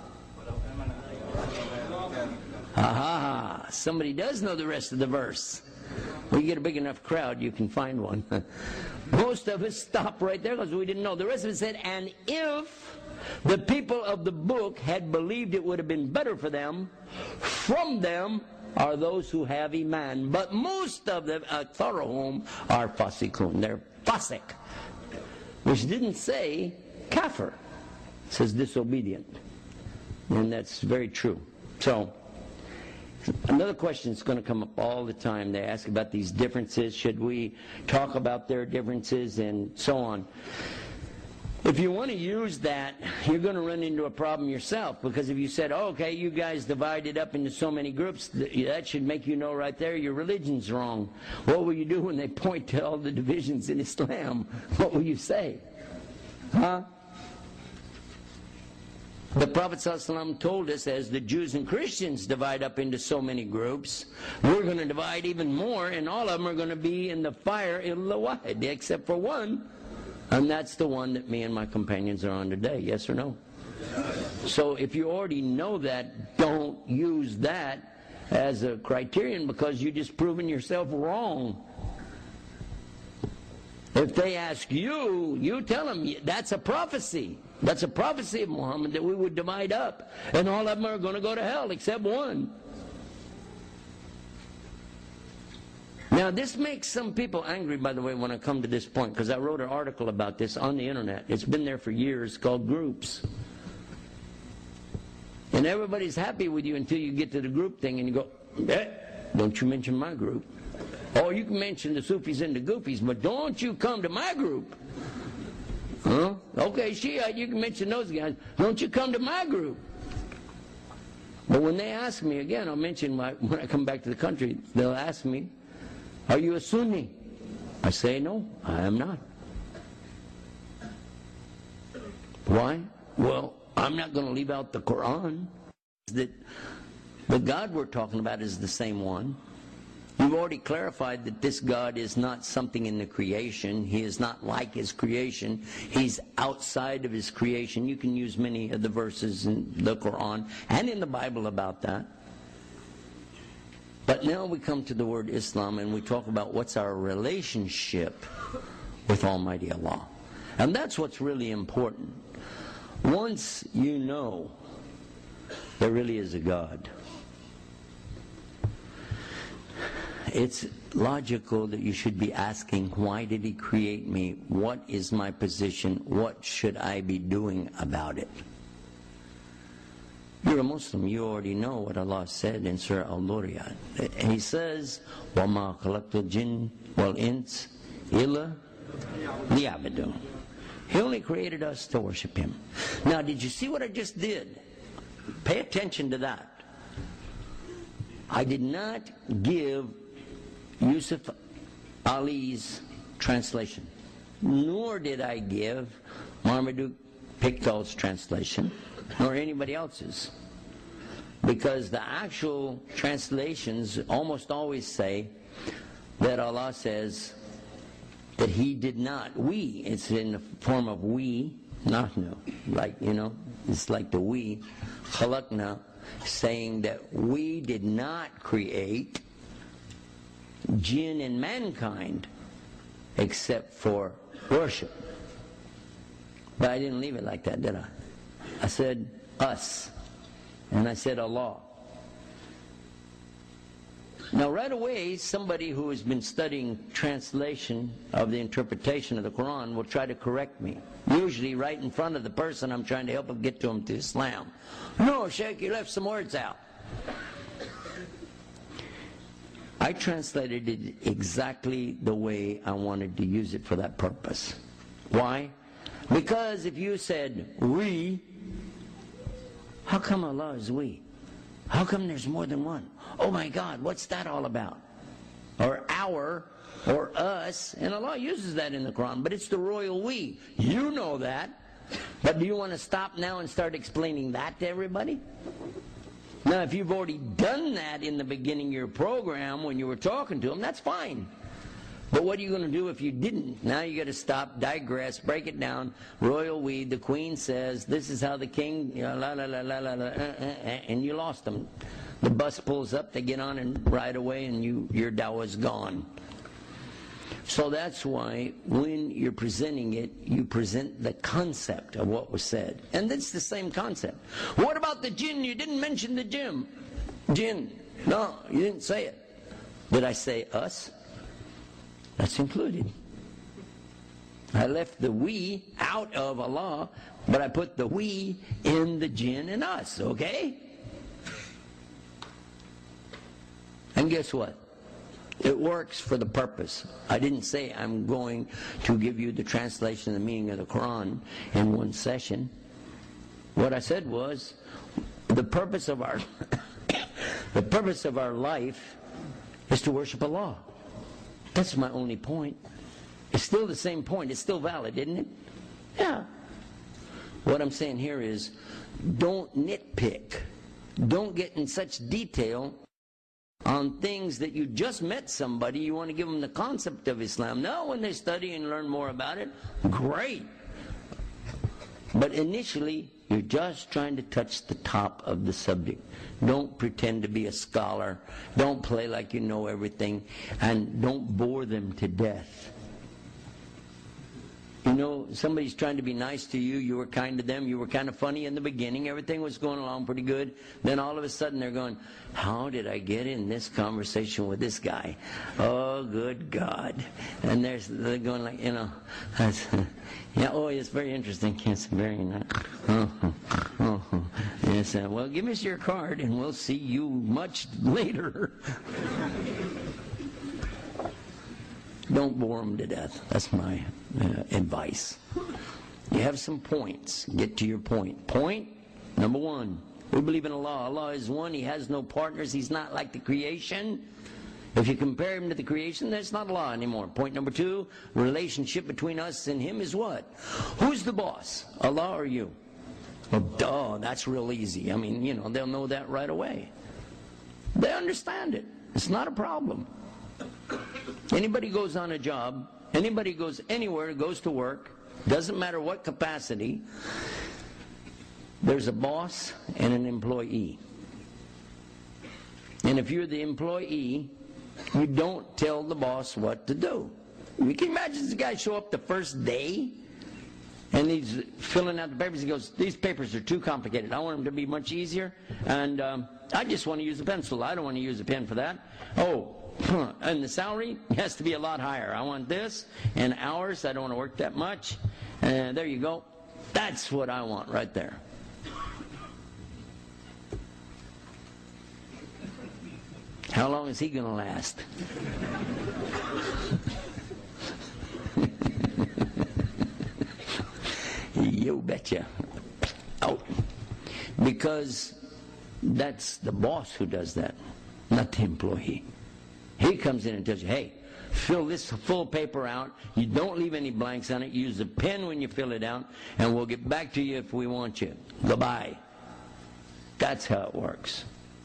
Ha ha ha. Somebody does know the rest of the verse. When you get a big enough crowd, you can find one. Most of us stop right there because we didn't know. The rest of it said, and if the people of the book had believed it would have been better for them, from them are those who have iman. But most of them, aktharuhum, are fasikun. They're fasik. Which didn't say kafir. It says disobedient. And that's very true. So, another question that's going to come up all the time. They ask about these differences. Should we talk about their differences and so on? If you want to use that, you're going to run into a problem yourself. Because if you said, oh, okay, you guys divided up into so many groups, that should make you know right there your religion's wrong. What will you do when they point to all the divisions in Islam? What will you say? Huh? The Prophet ﷺ told us, as the Jews and Christians divide up into so many groups, we're going to divide even more, and all of them are going to be in the fire illa wahid, except for one, And that's the one that me and my companions are on today, yes or no? So if you already know that, don't use that as a criterion, because you're just proving yourself wrong. If they ask you, you tell them that's a prophecy. That's a prophecy of Muhammad, that we would divide up, and all of them are going to go to hell except one. Now, this makes some people angry, by the way, when I come to this point, because I wrote an article about this on the internet. It's been there for years, called Groups. And everybody's happy with you until you get to the group thing and you go, eh, don't you mention my group. Or you can mention the Sufis and the Goofies, but don't you come to my group. Huh? Okay, Shiite, you can mention those guys. Don't you come to my group. But when they ask me, again, I'll mention my, when I come back to the country, they'll ask me, are you a Sunni? I say, no, I am not. Why? Well, I'm not going to leave out the Quran. That the God we're talking about is the same one. You've already clarified that this God is not something in the creation. He is not like his creation. He's outside of his creation. You can use many of the verses in the Quran and in the Bible about that. But now we come to the word Islam and we talk about what's our relationship with Almighty Allah. And that's what's really important. Once you know there really is a God, it's logical that you should be asking, why did he create me? What is my position? What should I be doing about it? You're a Muslim. You already know what Allah said in Surah Al-Duriyat. He says, وَمَا خَلَقْتُ الْجِنَّ وَالْإِنسَ إِلَّا لِيَعْبُدُونَ. He only created us to worship him. Now, did you see what I just did? Pay attention to that. I did not give Yusuf Ali's translation, nor did I give Marmaduke Pickthall's translation, nor anybody else's. Because the actual translations almost always say that Allah says that he did not, we, it's in the form of we, nahnu, like, you know, it's like the we, khalaqna, saying that we did not create jinn and mankind except for worship. But I didn't leave it like that, did I? I said us, and I said Allah. Now right away, somebody who has been studying translation of the interpretation of the Quran will try to correct me. Usually right in front of the person I'm trying to help him get to him to Islam. No, Sheikh, you left some words out. I translated it exactly the way I wanted to use it for that purpose. Why? Because if you said we, how come Allah is we? How come there's more than one? Oh my God, what's that all about? Or our, or us, and Allah uses that in the Quran, but it's the royal we. You know that, but do you want to stop now and start explaining that to everybody? Now, if you've already done that in the beginning of your program when you were talking to them, that's fine. But what are you going to do if you didn't? Now you got to stop, digress, break it down. Royal we, the queen says, this is how the king, you know, la la la la la la, uh, uh, uh, and you lost them. The bus pulls up, they get on and ride away, and you, your dawah's gone. So that's why when you're presenting it, you present the concept of what was said. And that's the same concept. What about the jinn? You didn't mention the jinn. Jinn. No, you didn't say it. Did I say us? That's included. I left the we out of Allah, but I put the we in the jinn and us, okay? And guess what? It works for the purpose. I didn't say I'm going to give you the translation and the meaning of the Quran in one session. What I said was, the purpose of our the purpose of our life is to worship Allah. That's my only point. It's still the same point. It's still valid, isn't it? Yeah. What I'm saying here is, don't nitpick. Don't get in such detail on things that you just met somebody, you want to give them the concept of Islam. No, when they study and learn more about it, great. But initially, you're just trying to touch the top of the subject. Don't pretend to be a scholar. Don't play like you know everything. And don't bore them to death. You know, somebody's trying to be nice to you, you were kind to them, you were kind of funny in the beginning, everything was going along pretty good. Then all of a sudden they're going, how did I get in this conversation with this guy? Oh, good God. And they're, they're going like, you know, yeah, oh, it's very interesting. Yes, very nice. Oh, oh, oh. Yes, uh, well, give us your card and we'll see you much later. Don't bore them to death. That's my uh, advice. You have some points. Get to your point. Point number one. We believe in Allah. Allah is one. He has no partners. He's not like the creation. If you compare Him to the creation, that's not Allah anymore. Point number two. Relationship between us and Him is what? Who's the boss? Allah or you? Well, duh. That's real easy. I mean, you know, they'll know that right away. They understand it. It's not a problem. Anybody goes on a job, anybody goes anywhere, goes to work, doesn't matter what capacity, there's a boss and an employee. And if you're the employee, you don't tell the boss what to do. You can imagine this guy show up the first day and he's filling out the papers. He goes, these papers are too complicated. I want them to be much easier. And um, I just want to use a pencil. I don't want to use a pen for that. Oh, and the salary has to be a lot higher. I want this, and hours, I don't want to work that much. And there you go. That's what I want right there. How long is he going to last? You betcha. Oh, because that's the boss who does that, not the employee. He comes in and tells you, hey, fill this full paper out. You don't leave any blanks on it. Use a pen when you fill it out, and we'll get back to you if we want you. Goodbye. That's how it works.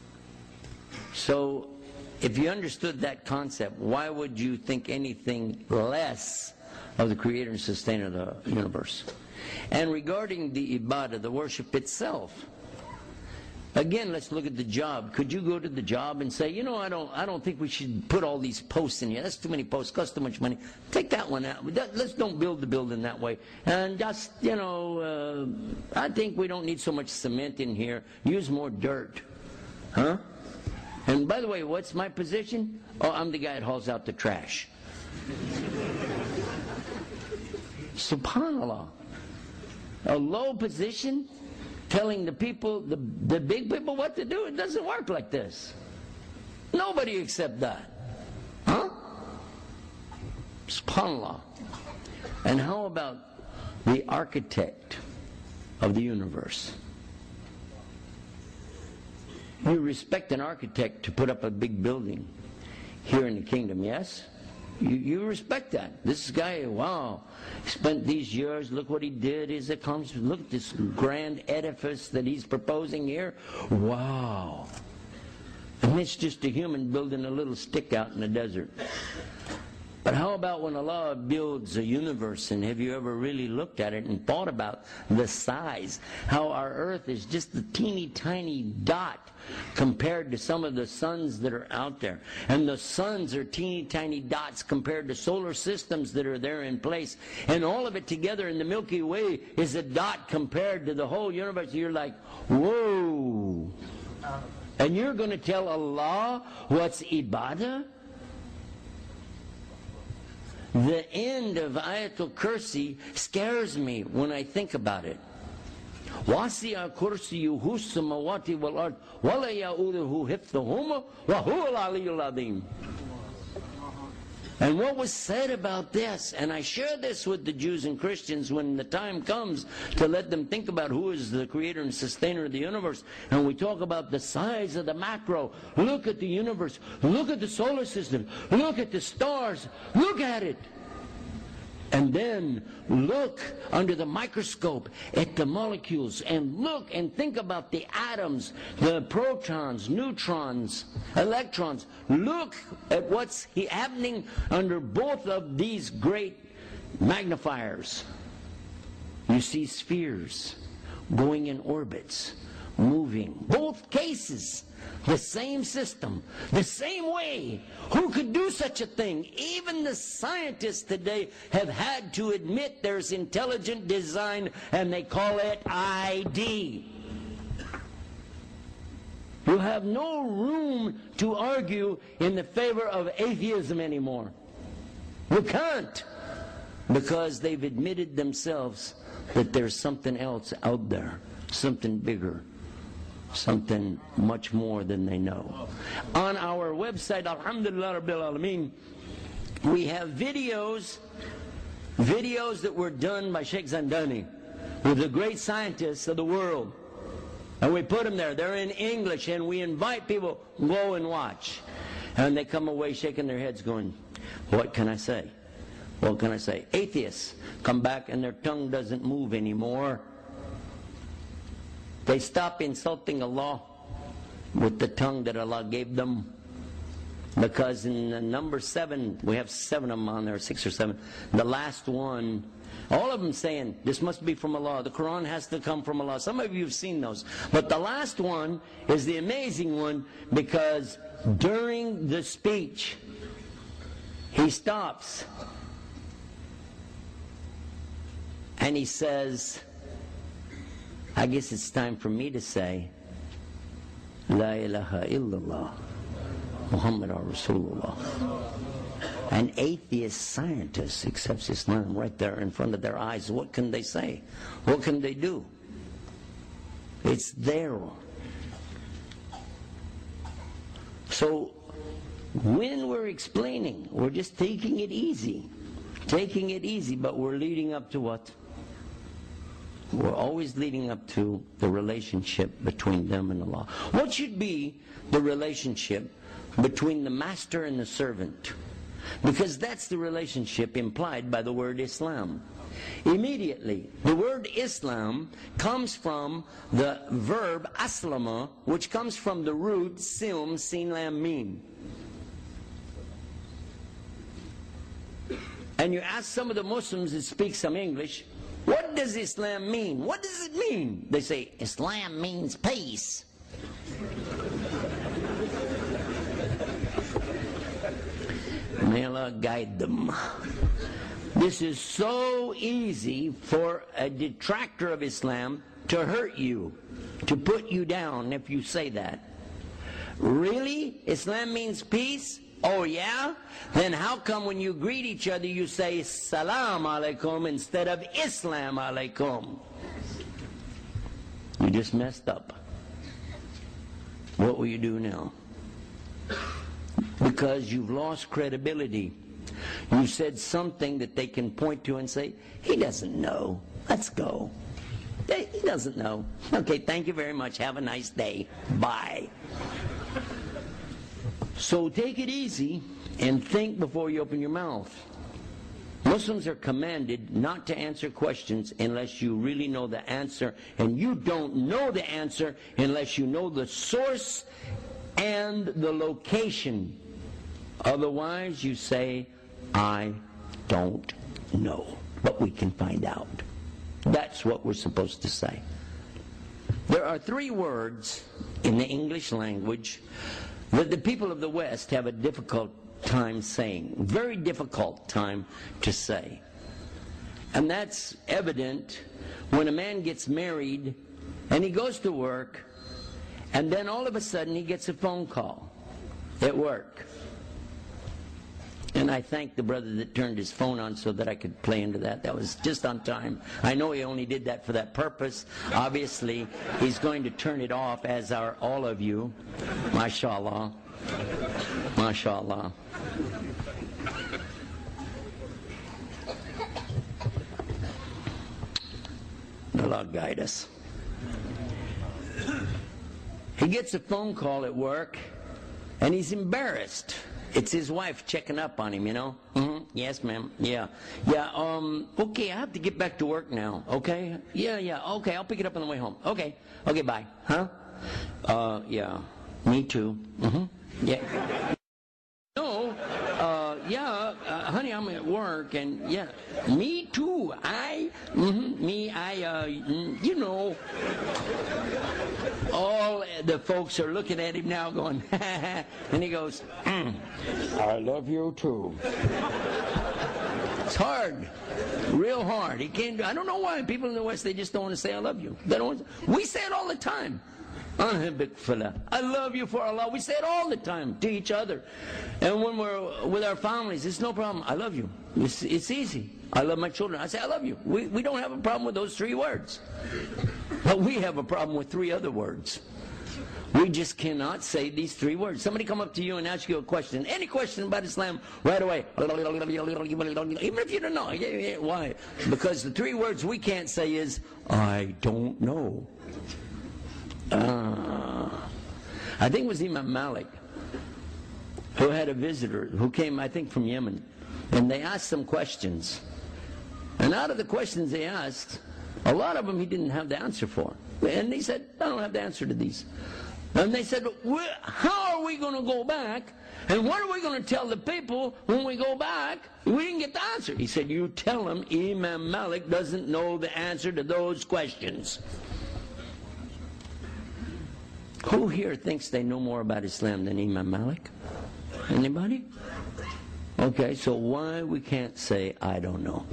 So, if you understood that concept, why would you think anything less of the Creator and Sustainer of the universe? And regarding the ibadah, the worship itself, again, let's look at the job. Could you go to the job and say, you know, I don't I don't think we should put all these posts in here. That's too many posts, costs too much money. Take that one out. Let's don't build the building that way. And just, you know, uh, I think we don't need so much cement in here. Use more dirt. Huh? And by the way, what's my position? Oh, I'm the guy that hauls out the trash. SubhanAllah. A low position telling the people, the, the big people what to do. It doesn't work like this. Nobody accept that. Huh? SubhanAllah. And how about the architect of the universe? You respect an architect to put up a big building here in the kingdom, yes? You, you respect that. This guy, wow, spent these years, look what he did, his accomplishments, look at this grand edifice that he's proposing here. Wow. And it's just a human building a little stick out in the desert. But how about when Allah builds a universe, and have you ever really looked at it and thought about the size? How our earth is just a teeny tiny dot compared to some of the suns that are out there. And the suns are teeny tiny dots compared to solar systems that are there in place. And all of it together in the Milky Way is a dot compared to the whole universe. You're like, whoa. And you're going to tell Allah what's ibadah? The end of Ayatul Kursi scares me when I think about it. وَاسِعَ كُرْسِيُّهُ السَّمَوَاتِ وَالْأَرْضِ وَلَا يَئُودُهُ حِفْظُهُمَا وَهُوَ الْعَلِيُّ الْعَظِيمُ. And what was said about this, and I share this with the Jews and Christians when the time comes to let them think about who is the creator and sustainer of the universe, and we talk about the size of the macro. Look at the universe. Look at the solar system. Look at the stars. Look at it. And then look under the microscope at the molecules and look and think about the atoms, the protons, neutrons, electrons. Look at what's happening under both of these great magnifiers. You see spheres going in orbits, moving. Both cases, the same system, the same way. Who could do such a thing? Even the scientists today have had to admit there's intelligent design, and they call it I D. You have no room to argue in the favor of atheism anymore. You can't, because they've admitted themselves that there's something else out there, something bigger, something much more than they know. On our website, Alhamdulillah Rabbil Alameen, we have videos, videos that were done by Sheikh Zandani with the great scientists of the world. And we put them there. They're in English, and we invite people, go and watch. And they come away shaking their heads going, what can I say? What can I say? Atheists come back and their tongue doesn't move anymore. They stop insulting Allah with the tongue that Allah gave them. Because in the number seven, we have seven of them on there, six or seven. The last one, all of them saying, this must be from Allah. The Quran has to come from Allah. Some of you have seen those. But the last one is the amazing one, because during the speech, he stops. And he says, I guess it's time for me to say, La ilaha illallah, Muhammad Rasulullah. An atheist scientist accepts Islam right there in front of their eyes. What can they say? What can they do? It's there. So, when we're explaining, we're just taking it easy. Taking it easy, but we're leading up to what? We're always leading up to the relationship between them and Allah. What should be the relationship between the master and the servant? Because that's the relationship implied by the word Islam. Immediately, the word Islam comes from the verb aslama, which comes from the root silm, sin lam mim. And you ask some of the Muslims that speak some English, what does Islam mean? What does it mean? They say, Islam means peace. May Allah guide them. This is so easy for a detractor of Islam to hurt you, to put you down if you say that. Really? Islam means peace? Oh yeah? Then how come when you greet each other you say Salam Alaikum instead of Islam Alaikum? You just messed up. What will you do now? Because you've lost credibility. You said something that they can point to and say, he doesn't know. Let's go. He doesn't know. Okay, thank you very much. Have a nice day. Bye. So take it easy and think before you open your mouth. Muslims are commanded not to answer questions unless you really know the answer, and you don't know the answer unless you know the source and the location. Otherwise you say, I don't know, but we can find out. That's what we're supposed to say. There are three words in the English language that the people of the West have a difficult time saying. Very difficult time to say. And that's evident when a man gets married and he goes to work, and then all of a sudden he gets a phone call at work. And I thank the brother that turned his phone on so that I could play into that. That was just on time. I know he only did that for that purpose. Obviously, he's going to turn it off, as are all of you. MashaAllah. MashaAllah. Allah guide us. He gets a phone call at work, and he's embarrassed. It's his wife checking up on him, you know. Mm-hmm. Yes, ma'am. Yeah. Yeah, um, okay, I have to get back to work now, okay? Yeah, yeah, okay, I'll pick it up on the way home. Okay. Okay, bye. Huh? Uh, yeah. Me too. Mm-hmm. Yeah. No, uh, yeah, uh, honey, I'm at work, and yeah, me too. I, mm-hmm, me, I, uh, you know, all the folks are looking at him now going, and he goes, mm, I love you too. It's hard, real hard. He can't. I don't know why people in the West, they just don't want to say I love you. They don't. Want to, we say it all the time. I love you for Allah. We say it all the time to each other. And when we're with our families, it's no problem. I love you. It's, it's easy. I love my children. I say I love you. We, we don't have a problem with those three words. But we have a problem with three other words. We just cannot say these three words. Somebody come up to you and ask you a question. Any question about Islam, right away. Even if you don't know. Why? Because the three words we can't say is, I don't know. Uh, I think it was Imam Malik who had a visitor who came, I think, from Yemen, and they asked some questions, and out of the questions they asked, a lot of them he didn't have the answer for, and he said, I don't have the answer to these. And they said, how are we going to go back, and what are we going to tell the people when we go back? We didn't get the answer. He said, you tell them Imam Malik doesn't know the answer to those questions. Who here thinks they know more about Islam than Imam Malik? Anybody? Okay, so why we can't say, I don't know?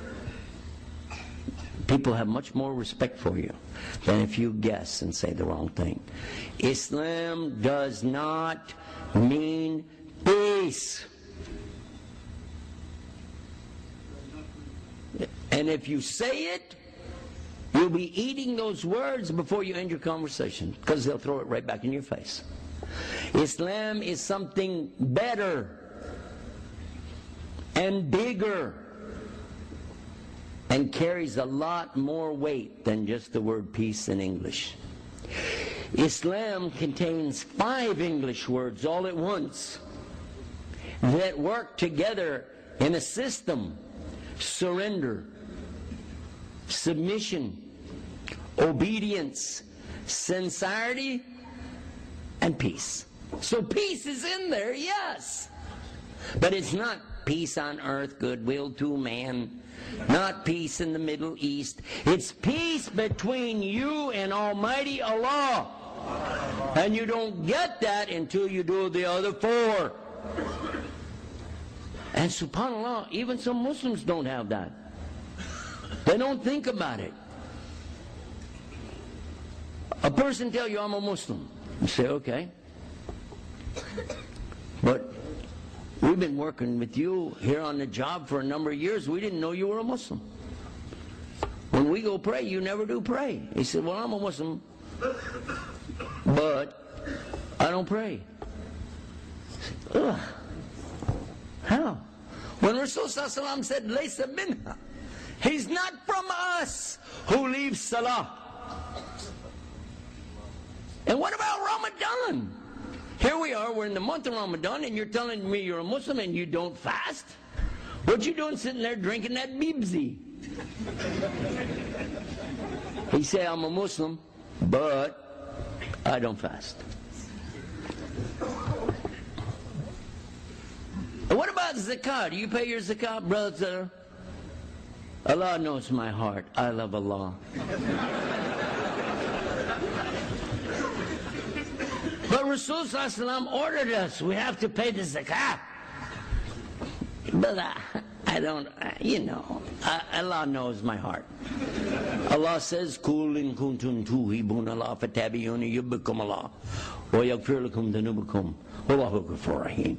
People have much more respect for you than if you guess and say the wrong thing. Islam does not mean peace. And if you say it, you'll be eating those words before you end your conversation, because they'll throw it right back in your face. Islam is something better and bigger and carries a lot more weight than just the word peace in English. Islam contains five English words all at once that work together in a system: surrender, submission, obedience, sincerity, and peace. So peace is in there, yes. But it's not peace on earth, goodwill to man. Not peace in the Middle East. It's peace between you and Almighty Allah. And you don't get that until you do the other four. And subhanAllah, even some Muslims don't have that. They don't think about it. A person tell you, I'm a Muslim. You say, okay. But we've been working with you here on the job for a number of years. We didn't know you were a Muslim. When we go pray, you never do pray. He said, well, I'm a Muslim, but I don't pray. Ugh. How? When Rasul Sallallahu Alaihi Wasallam said, Laysa minha, he's not from us who leaves Salah. And what about Ramadan? Here we are, we're in the month of Ramadan, and you're telling me you're a Muslim and you don't fast? What you doing sitting there drinking that bibzi? He said, I'm a Muslim, but I don't fast. And what about zakah? Do you pay your zakah, brother? Allah knows my heart. I love Allah. But Rasul Sallallahu Alaihi Wasallam ordered us, we have to pay the zakah. But I, I don't, you know, I, Allah knows my heart. Allah says, Kul in kuntum tuhibun Allah fatabiyuni yubbikum Allah wa yaghfir lakum dhunubakum wallahu ghafurur rahim.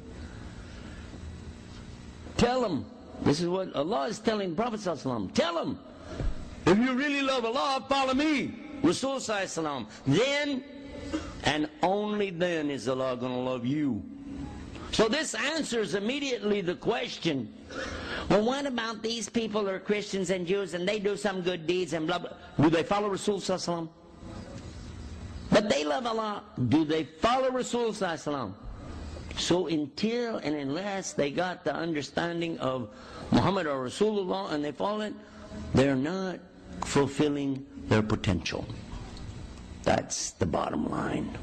Tell him, this is what Allah is telling Prophet Sallallahu Alaihi Wasallam, tell him, if you really love Allah, follow me, Rasul Sallallahu Alaihi Wasallam. Then, and only then is Allah going to love you. So this answers immediately the question, well, what about these people who are Christians and Jews and they do some good deeds and blah, blah. Do they follow Rasul Sallallahu Alaihi Wasallam? But they love Allah. Do they follow Rasul Sallallahu Alaihi Wasallam? So until and unless they got the understanding of Muhammad or Rasulullah and they follow it, they're not fulfilling their potential. That's the bottom line.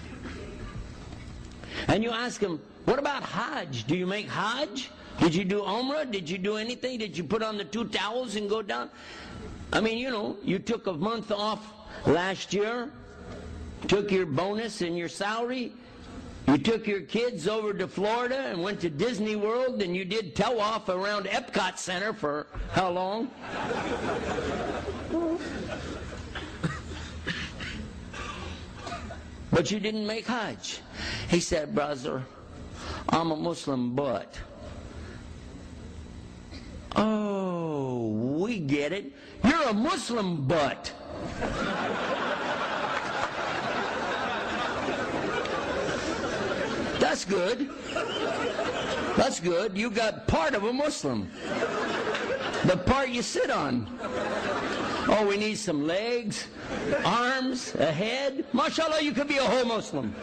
And you ask them, what about Hajj? Do you make Hajj? Did you do Umrah? Did you do anything? Did you put on the two towels and go down? I mean, you know, you took a month off last year, took your bonus and your salary, you took your kids over to Florida and went to Disney World, and you did Tawaf around Epcot Center for how long? But you didn't make Hajj. He said, brother, I'm a Muslim, but... Oh, we get it. You're a Muslim, but... That's good. That's good. You got part of a Muslim. The part you sit on. Oh, we need some legs, arms, a head. MashaAllah, you could be a whole Muslim.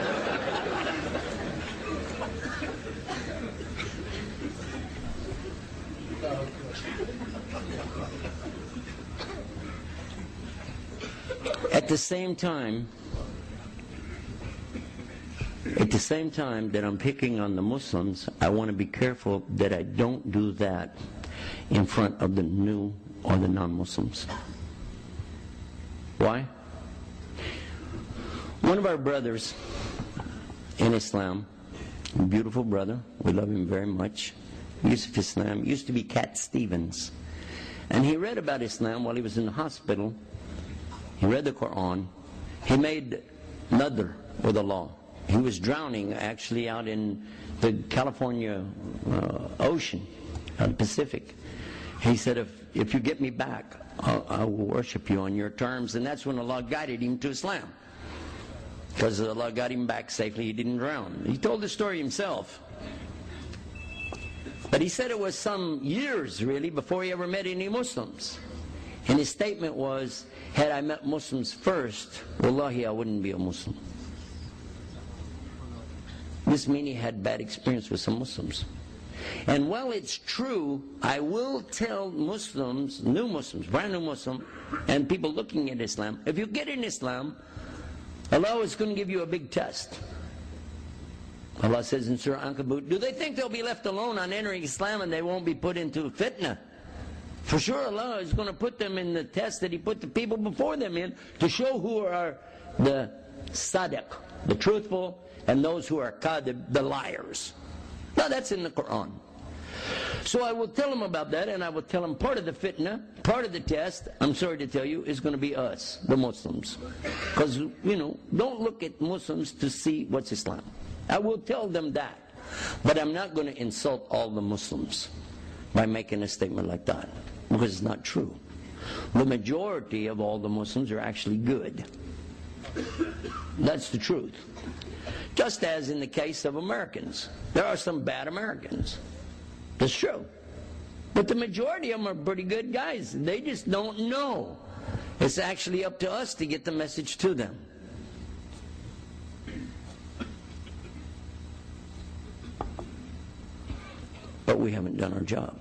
At the same time, At the same time that I'm picking on the Muslims, I want to be careful that I don't do that in front of the new or the non-Muslims. Why? One of our brothers in Islam, a beautiful brother, we love him very much, Yusuf Islam, used to be Cat Stevens. And he read about Islam while he was in the hospital. He read the Quran. He made nadr with Allah. He was drowning actually out in the California uh, Ocean, uh, Pacific. He said, if, if you get me back, I'll, I will worship you on your terms. And that's when Allah guided him to Islam. Because Allah got him back safely, he didn't drown. He told the story himself. But he said it was some years, really, before he ever met any Muslims. And his statement was, had I met Muslims first, wallahi, I wouldn't be a Muslim. This means he had bad experience with some Muslims. And while it's true, I will tell Muslims, new Muslims, brand new Muslim, and people looking at Islam, if you get in Islam, Allah is going to give you a big test. Allah says in Surah Ankabut, do they think they'll be left alone on entering Islam and they won't be put into fitna? For sure Allah is going to put them in the test that He put the people before them in to show who are the sadiq, the truthful, and those who are kadhib, the liars. Now that's in the Quran. So I will tell them about that, and I will tell them part of the fitna, part of the test, I'm sorry to tell you, is going to be us, the Muslims. Because, you know, don't look at Muslims to see what's Islam. I will tell them that. But I'm not going to insult all the Muslims by making a statement like that, because it's not true. The majority of all the Muslims are actually good. That's the truth. Just as in the case of Americans. There are some bad Americans. That's true. But the majority of them are pretty good guys. They just don't know. It's actually up to us to get the message to them. But we haven't done our job.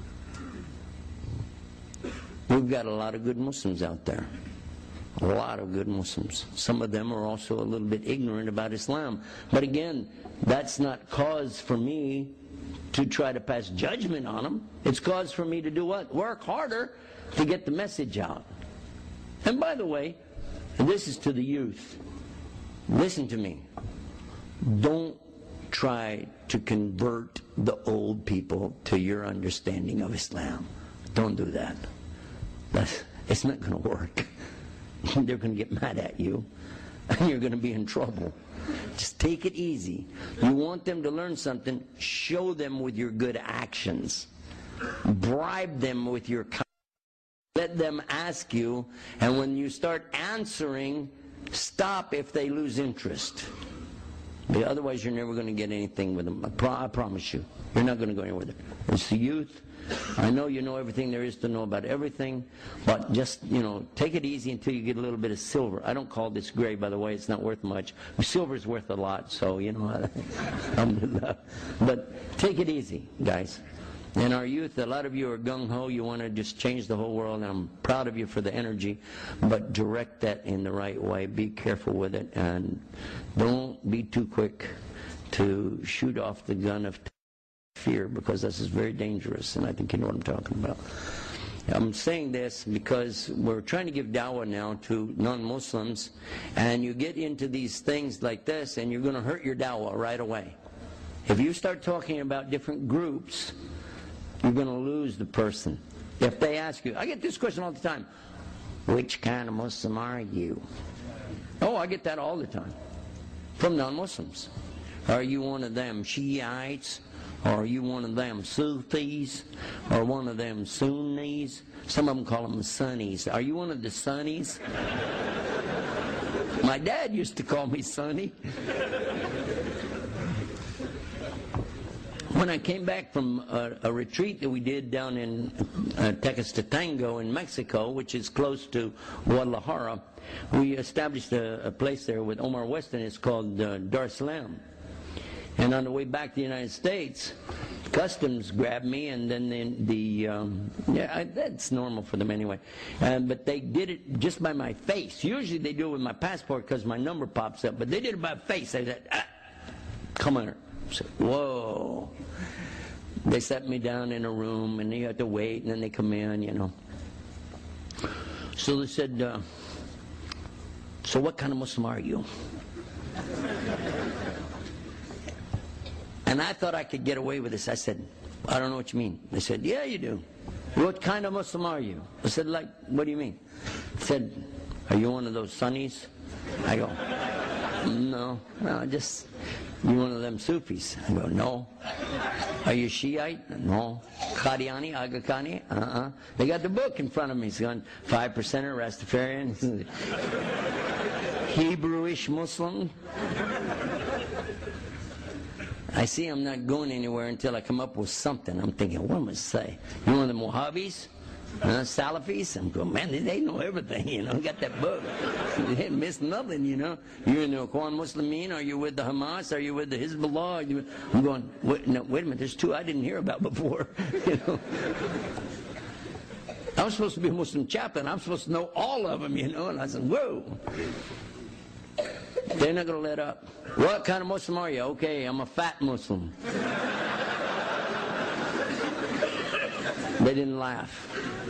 We've got a lot of good Muslims out there. A lot of good Muslims. Some of them are also a little bit ignorant about Islam. But again, that's not cause for me to try to pass judgment on them. It's cause for me to do what? Work harder to get the message out. And by the way, and this is to the youth, listen to me. Don't try to convert the old people to your understanding of Islam. Don't do that. That's, it's not going to work. They're going to get mad at you, and you're going to be in trouble. Just take it easy. You want them to learn something, show them with your good actions. Bribe them with your kindness. Let them ask you, and when you start answering, stop if they lose interest. But otherwise, you're never going to get anything with them. I, pro I promise you. You're not going to go anywhere with it. It's the youth. I know you know everything there is to know about everything, but just, you know, take it easy until you get a little bit of silver. I don't call this gray, by the way. It's not worth much. Silver is worth a lot, so, you know, but take it easy, guys. And our youth, a lot of you are gung-ho. You want to just change the whole world, and I'm proud of you for the energy, but direct that in the right way. Be careful with it, and don't be too quick to shoot off the gun of fear, because this is very dangerous, and I think you know what I'm talking about. I'm saying this because we're trying to give dawah now to non-Muslims, and you get into these things like this, and you're going to hurt your dawah right away. If you start talking about different groups, you're going to lose the person. If they ask you, I get this question all the time, which kind of Muslim are you? Oh, I get that all the time from non-Muslims. Are you one of them Shiites? Or are you one of them Sufis? Or one of them Sunnis? Some of them call them Sunnis. Are you one of the Sunnis? My dad used to call me Sonny. When I came back from a, a retreat that we did down in uh, Tequestenango in Mexico, which is close to Guadalajara, we established a, a place there with Omar Weston. It's called uh, Dar es Salaam. And on the way back to the United States, customs grabbed me, and then the, the um, yeah, I, that's normal for them anyway. Uh, but they did it just by my face. Usually they do it with my passport because my number pops up, but they did it by face. They said, ah, come on. I said, whoa. They set me down in a room, and you have to wait, and then they come in, you know. So they said, uh, so what kind of Muslim are you? And I thought I could get away with this. I said, I don't know what you mean. They said, yeah, you do. What kind of Muslim are you? I said, like, what do you mean? They said, are you one of those Sunnis? I go, no, no, just, you one of them Sufis? I go, no. Are you Shiite? No. Qadiani, Aga Khani? Uh-uh. They got the book in front of me. It's going, five percenter, Rastafarian, Hebrewish Muslim. I see I'm not going anywhere until I come up with something. I'm thinking, what am I say? You one of the Mojabis? Uh, Salafis? I'm going, man, they, they know everything, you know. Got that book. They didn't miss nothing, you know. You're in the Ikhwan Muslimin? Are you with the Hamas? Are you with the Hezbollah? You, I'm going, wait, no, wait a minute, there's two I didn't hear about before. You know. I was supposed to be a Muslim chaplain. I'm supposed to know all of them, you know. And I said, whoa. They're not going to let up. What kind of Muslim are you? Okay, I'm a fat Muslim. They didn't laugh.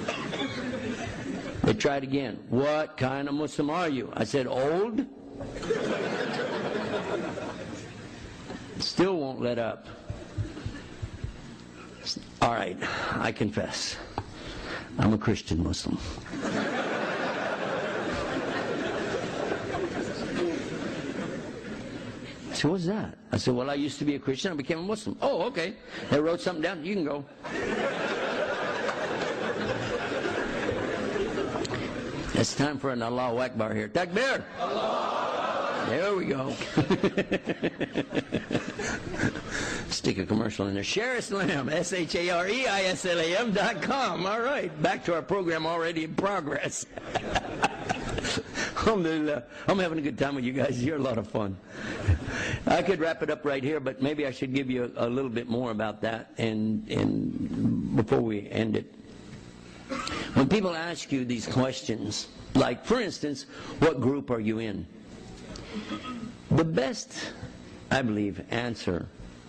They tried again. What kind of Muslim are you? I said, old. Still won't let up. All right, I confess. I'm a Christian Muslim. I said, what's that? I said, well, I used to be a Christian. I became a Muslim. Oh, okay. They wrote something down. You can go. It's time for an Allahu Akbar here. Takbir! Allah. There we go. Stick a commercial in there. Share Islam, S H A R E I S L A M dot com. All right, back to our program already in progress. Alhamdulillah. I'm having a good time with you guys. You're a lot of fun. I could wrap it up right here, but maybe I should give you a, a little bit more about that and, and before we end it. When people ask you these questions, like, for instance, what group are you in? The best, I believe, answer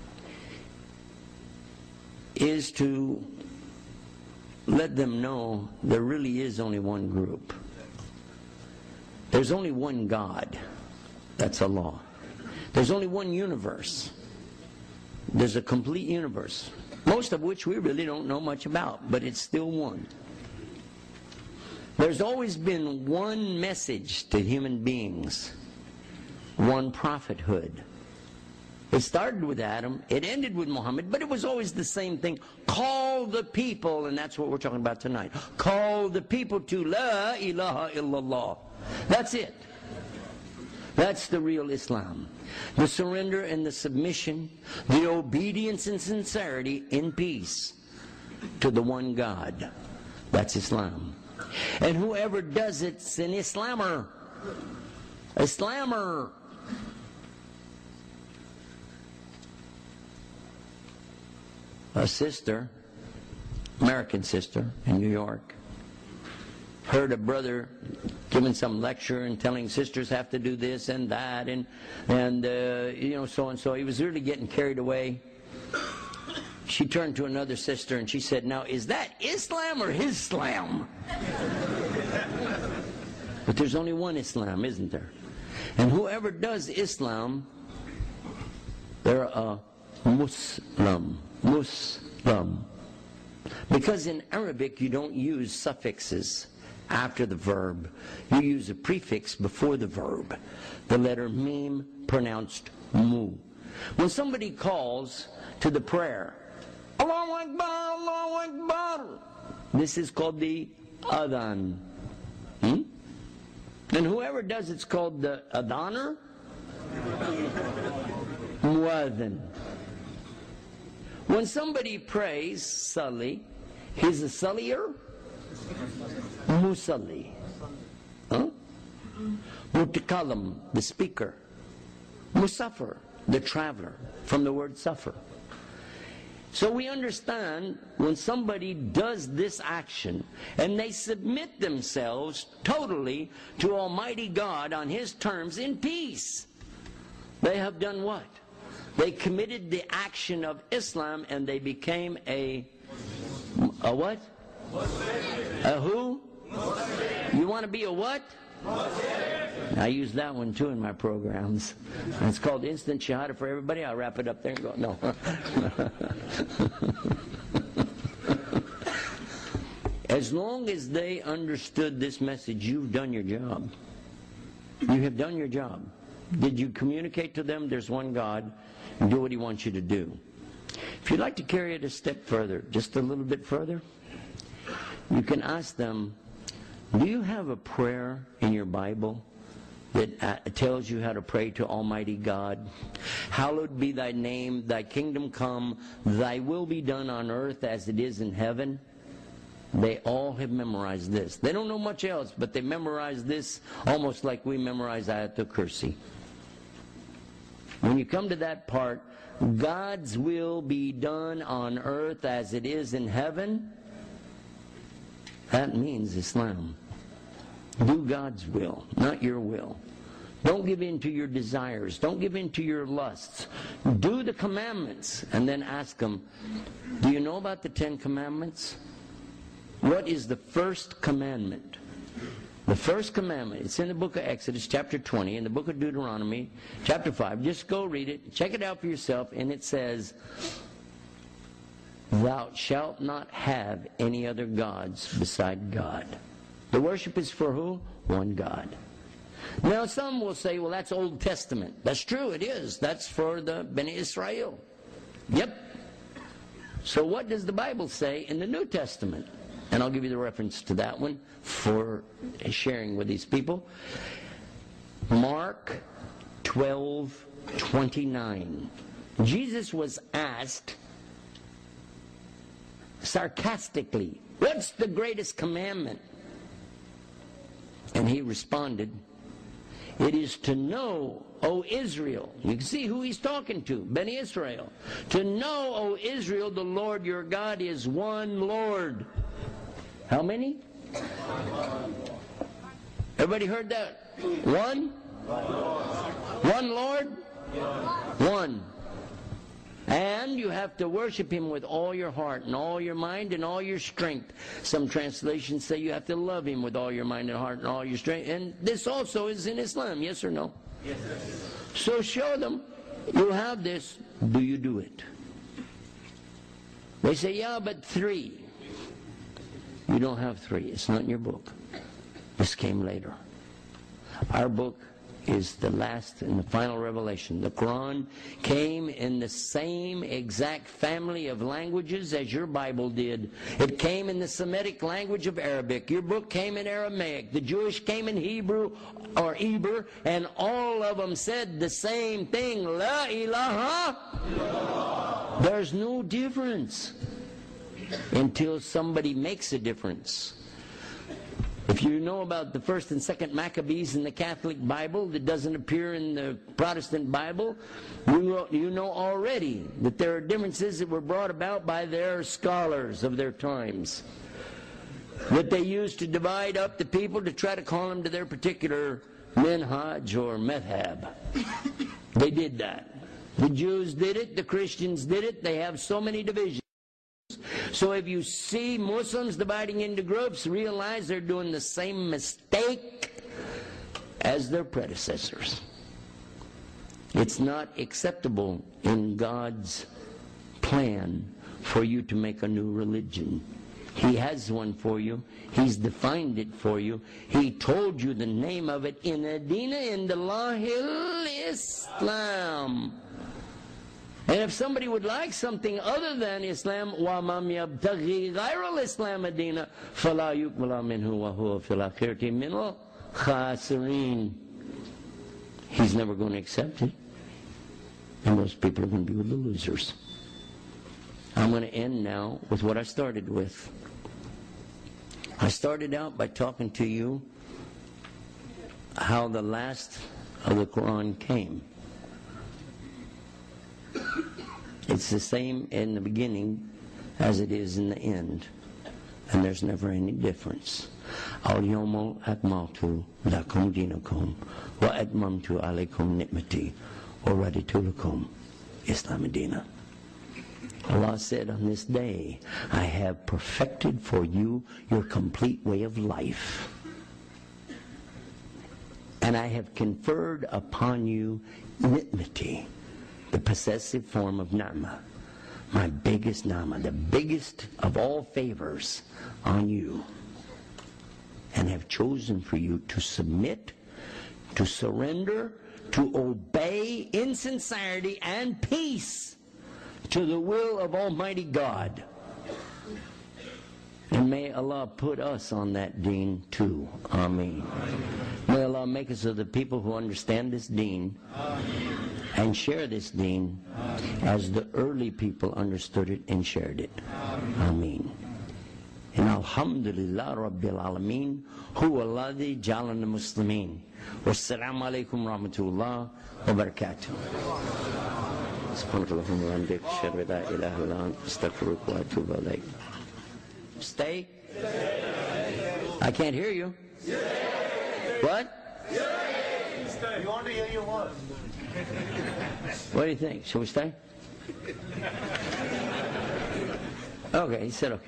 is to let them know there really is only one group. There's only one God. That's Allah. There's only one universe. There's a complete universe, most of which we really don't know much about, but it's still one. There's always been one message to human beings, one prophethood. It started with Adam, it ended with Muhammad, but it was always the same thing. Call the people, and that's what we're talking about tonight. Call the people to La ilaha illallah. That's it. That's the real Islam. The surrender and the submission, the obedience and sincerity in peace to the one God. That's Islam. And whoever does it's an Islamer. Islamer. A sister, American sister in New York, heard a brother giving some lecture and telling sisters have to do this and that and and uh, you know, so and so. He was really getting carried away. She turned to another sister and she said, "Now, is that Islam or his slam?" But there's only one Islam, isn't there? And whoever does Islam, they're a Muslim. Muslim. Because in Arabic you don't use suffixes after the verb. You use a prefix before the verb. The letter mim pronounced mu. When somebody calls to the prayer, Allahu Akbar, Allahu Akbar, this is called the adhan. Hmm? And whoever does it's called the adhaner, muadhin. When somebody prays sali, he's a salier, musalli. Huh? Mutakalam, the speaker. Musafir, the traveler, from the word suffer. So we understand when somebody does this action and they submit themselves totally to Almighty God on His terms in peace, they have done what? They committed the action of Islam and they became a, a what? A who? You want to be a what? I use that one too in my programs. It's called Instant Shahada for everybody. I'll wrap it up there and go, no. As long as they understood this message, you've done your job. You have done your job. Did you communicate to them there's one God and do what He wants you to do? If you'd like to carry it a step further, just a little bit further, you can ask them, do you have a prayer in your Bible that uh, tells you how to pray to Almighty God? Hallowed be thy name, thy kingdom come, thy will be done on earth as it is in heaven. They all have memorized this. They don't know much else, but they memorize this almost like we memorize Ayatul Kursi. When you come to that part, God's will be done on earth as it is in heaven, that means Islam. Do God's will, not your will. Don't give in to your desires. Don't give in to your lusts. Do the commandments and then ask them, do you know about the Ten Commandments? What is the first commandment? The first commandment, it's in the book of Exodus, chapter twenty, in the book of Deuteronomy, chapter five. Just go read it, check it out for yourself, and it says, thou shalt not have any other gods beside God. The worship is for who? One God. Now some will say, well, that's Old Testament. That's true, it is. That's for the Bnei Israel. Yep. So what does the Bible say in the New Testament? And I'll give you the reference to that one for sharing with these people. Mark twelve twenty-nine. Jesus was asked sarcastically, what's the greatest commandment? And he responded, it is to know, O Israel. You can see who he's talking to, Bnei Israel. To know, O Israel, the Lord your God is one Lord. How many? Everybody heard that? One? One Lord? One. And you have to worship Him with all your heart and all your mind and all your strength. Some translations say you have to love Him with all your mind and heart and all your strength. And this also is in Islam, yes or no? Yes. So show them you have this. Do you do it? They say, yeah, but three. You don't have three. It's not in your book. This came later. Our book is the last and the final revelation. The Quran came in the same exact family of languages as your Bible did. It came in the Semitic language of Arabic. Your book came in Aramaic. The Jewish came in Hebrew or Eber, and all of them said the same thing. La ilaha. There's no difference until somebody makes a difference. If you know about the first and second Maccabees in the Catholic Bible that doesn't appear in the Protestant Bible, you, you know already that there are differences that were brought about by their scholars of their times, that they used to divide up the people to try to call them to their particular minhaj or madhab. They did that. The Jews did it, the Christians did it. They have so many divisions. So if you see Muslims dividing into groups, realize they're doing the same mistake as their predecessors. It's not acceptable in God's plan for you to make a new religion. He has one for you. He's defined it for you. He told you the name of it. In Adina Indallahil Islam. And if somebody would like something other than Islam, وَمَمْ يَبْتَغِي غَيْرَ الْإِسْلَامَ دِينًا فَلَا يُقْبَلَ مِنْهُ وَهُوَ فِي الْآخِرَةِ مِنَ الْخَاسِرِينَ. He's never going to accept it. And those people are going to be with the losers. I'm going to end now with what I started with. I started out by talking to you how the last of the Quran came. It's the same in the beginning as it is in the end. And there's never any difference. Al-yawma akmaltu lakum dinakum wa atmamtu alaykum ni'mati wa raditu lakum Islam Dina. Allah said, on this day, I have perfected for you your complete way of life. And I have conferred upon you ni'mati, the possessive form of nama, my biggest nama, the biggest of all favors on you, and have chosen for you to submit, to surrender, to obey in sincerity and peace to the will of Almighty God. And may Allah put us on that deen too. Ameen. May Allah make us of the people who understand this deen and share this deen as the early people understood it and shared it. Ameen. And Alhamdulillah Rabbil Alameen, huwa alladhi jalana muslimin. Wassalamu alaikum rahmatullah wa barakatuh. Subhanakallahumma wa bihamdika, ashhadu an la ilaha illa anta, astaghfiruka wa atubu ilayk. Stay? Stay. I can't hear you. Stay. What? Stay. We want to hear your words. What do you think? Shall we stay? Okay, he said okay.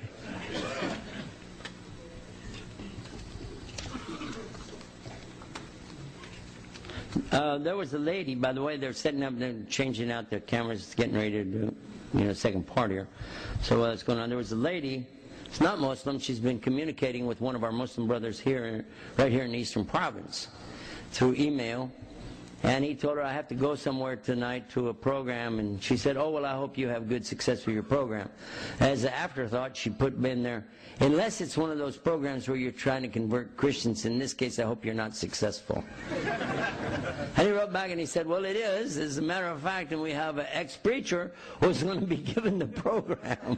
Uh, there was a lady, by the way, they're setting up, they're changing out their cameras, getting ready to do, you know, second part here. So what's going on? There was a lady, it's not Muslim, she's been communicating with one of our Muslim brothers here, right here in the Eastern Province, through email. And he told her, I have to go somewhere tonight to a program. And she said, oh, well, I hope you have good success with your program. As an afterthought, she put in there, unless it's one of those programs where you're trying to convert Christians, in this case, I hope you're not successful. And he wrote back and he said, well, it is, as a matter of fact, and we have an ex-preacher who's going to be given the program.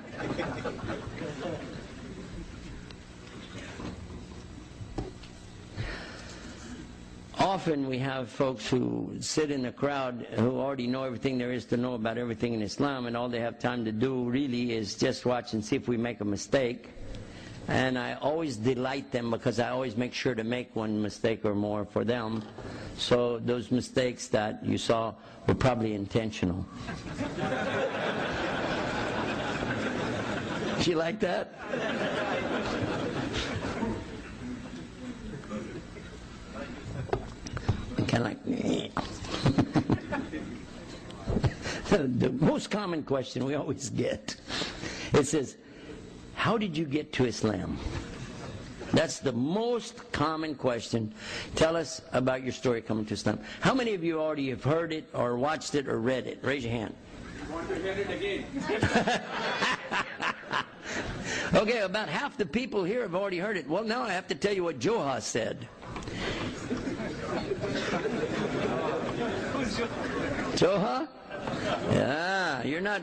Often we have folks who sit in a crowd who already know everything there is to know about everything in Islam, and all they have time to do really is just watch and see if we make a mistake. And I always delight them because I always make sure to make one mistake or more for them. So those mistakes that you saw were probably intentional. Did you like that? Kind of like, the most common question we always get, it says, how did you get to Islam? That's the most common question. Tell us about your story coming to Islam. How many of you already have heard it or watched it or read it? Raise your hand. I want to hear it again. Okay, about half the people here have already heard it. Well, now I have to tell you what Joha said. Joha? Yeah, you're not.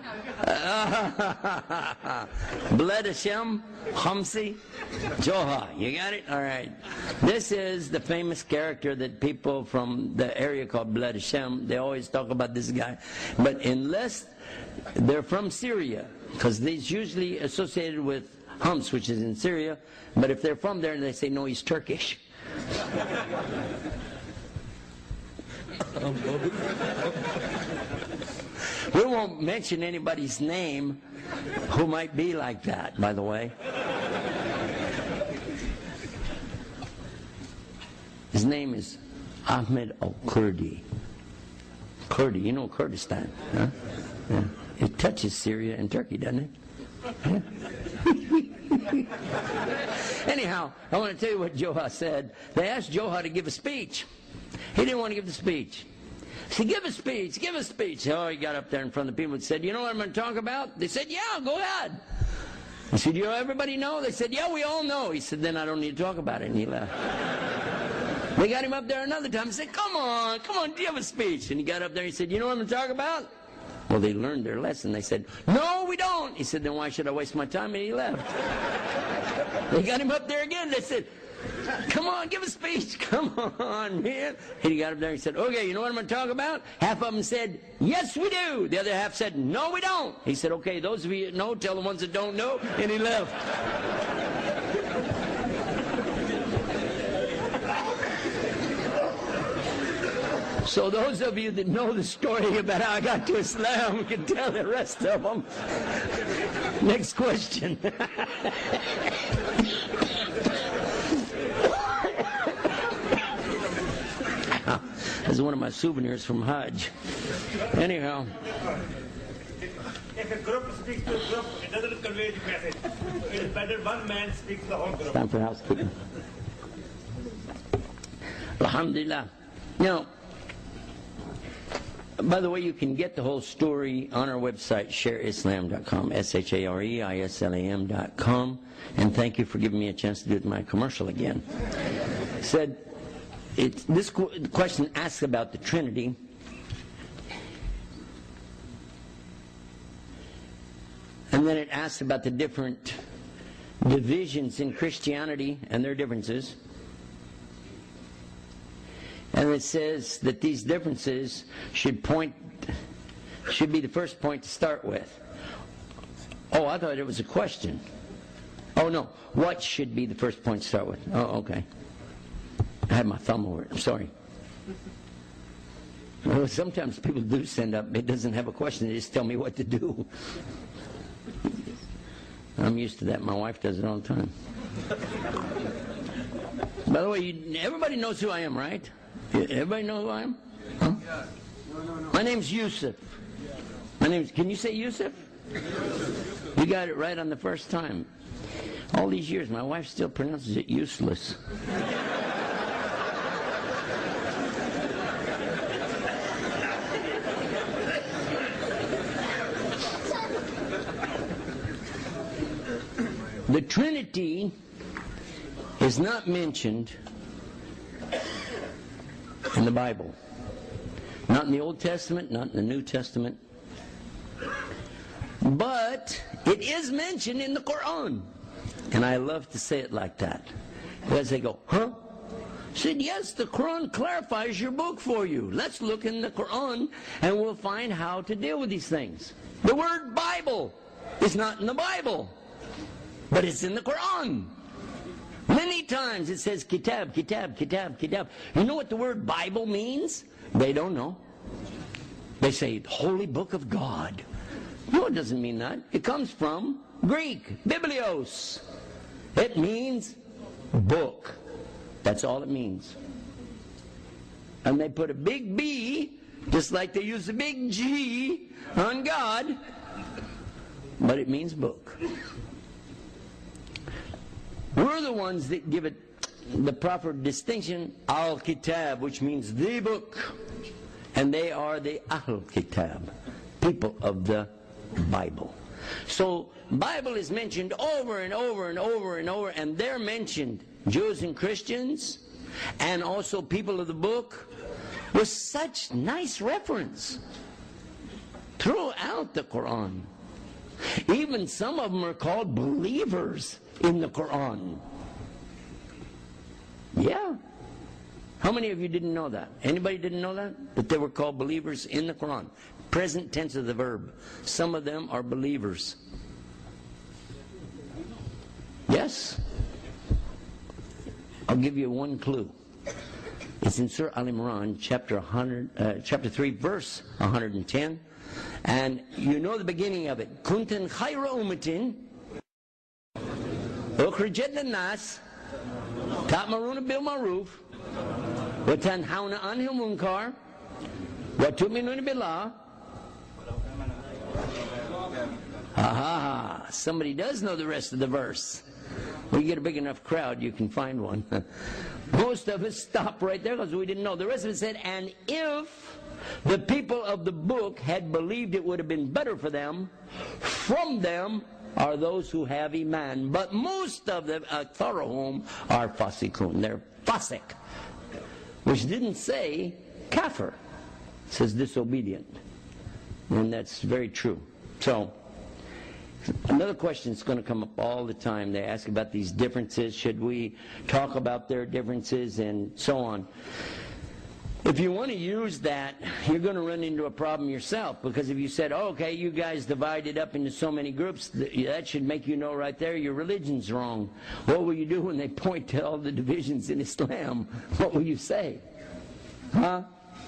Uh, Bled Hashem, Hamsi, Joha. You got it? All right. This is the famous character that people from the area called Bled Hashem, they always talk about this guy. But unless they're from Syria, because he's usually associated with Homs, which is in Syria, but if they're from there, they say, no, he's Turkish. We won't mention anybody's name who might be like that, by the way. His name is Ahmed al-Kurdi. Kurdi, you know Kurdistan, huh? Yeah. It touches Syria and Turkey, doesn't it? Yeah. Anyhow, I want to tell you what Joha said. They asked Joha to give a speech. He didn't want to give the speech. He said, give a speech, give a speech. Oh, he got up there in front of the people and said, you know what I'm going to talk about? They said, yeah, go ahead. He said, you know, everybody know? They said, yeah, we all know. He said, then I don't need to talk about it. And he left. They got him up there another time and said, come on, come on, give a speech. And he got up there and he said, you know what I'm going to talk about? Well, they learned their lesson. They said, no, we don't. He said, then why should I waste my time? And he left. They got him up there again. They said, come on, give a speech. Come on, man. And he got up there and he said, okay, you know what I'm going to talk about? Half of them said, yes, we do. The other half said, no, we don't. He said, okay, those of you that know, tell the ones that don't know. And he left. So those of you that know the story about how I got to Islam can tell the rest of them. Next question. This is one of my souvenirs from Hajj. Anyhow. If a group speaks to a group, it doesn't convey the message. It is better one man speaks to the whole group. Time for housekeeping. Alhamdulillah. Now, by the way, you can get the whole story on our website, share islam dot com, S H A R E I S L A M dot com. And thank you for giving me a chance to do my commercial again. Said, it's, this question asks about the Trinity. And then it asks about the different divisions in Christianity and their differences. And it says that these differences should point, should be the first point to start with. Oh, I thought it was a question. Oh, no. What should be the first point to start with? Oh, okay. I had my thumb over it. I'm sorry. Well, sometimes people do send up, it doesn't have a question, they just tell me what to do. I'm used to that. My wife does it all the time. By the way, you, everybody knows who I am, right? Everybody know who I am? Huh? My name's Yusuf. My name's, can you say Yusuf? You got it right on the first time. All these years, my wife still pronounces it useless. The Trinity is not mentioned in the Bible. Not in the Old Testament, not in the New Testament. But it is mentioned in the Quran. And I love to say it like that. Because they go, huh? I said, yes, the Quran clarifies your book for you. Let's look in the Quran and we'll find how to deal with these things. The word Bible is not in the Bible, but it's in the Quran. Many times it says kitab, kitab, kitab, kitab. You know what the word Bible means? They don't know. They say, Holy Book of God. No, it doesn't mean that. It comes from Greek, biblios. It means book. That's all it means. And they put a big B, just like they use a big G on God, but it means book. We're the ones that give it the proper distinction, Al-Kitab, which means the book. And they are the Ahl-Kitab, people of the Bible. So, Bible is mentioned over and over and over and over, and they're mentioned, Jews and Christians, and also people of the book, with such nice reference throughout the Quran. Even some of them are called believers in the Quran. Yeah. How many of you didn't know that? Anybody didn't know that? That they were called believers in the Quran. Present tense of the verb. Some of them are believers. Yes. I'll give you one clue. It's in Surah Al-Imran, chapter one hundred, uh, chapter three, verse one hundred ten, and you know the beginning of it. Kuntan khayra ummatin, ukhrijat lin-nas, ta'muruna bil ma'ruf, wa tanhauna 'anil munkar, wa tu'minuna billah. Aha! Somebody does know the rest of the verse. When you get a big enough crowd, you can find one. Most of us stop right there because we didn't know. The rest of it said, and if the people of the book had believed, it would have been better for them. From them are those who have iman. But most of them, aktharuhum, are fasikun. They're fasik. Which didn't say kafir. It says disobedient. And that's very true. So, another question that's going to come up all the time. They ask about these differences. Should we talk about their differences and so on? If you want to use that, you're going to run into a problem yourself. Because if you said, oh, okay, you guys divided up into so many groups, that should make you know right there your religion's wrong. What will you do when they point to all the divisions in Islam? What will you say? Huh?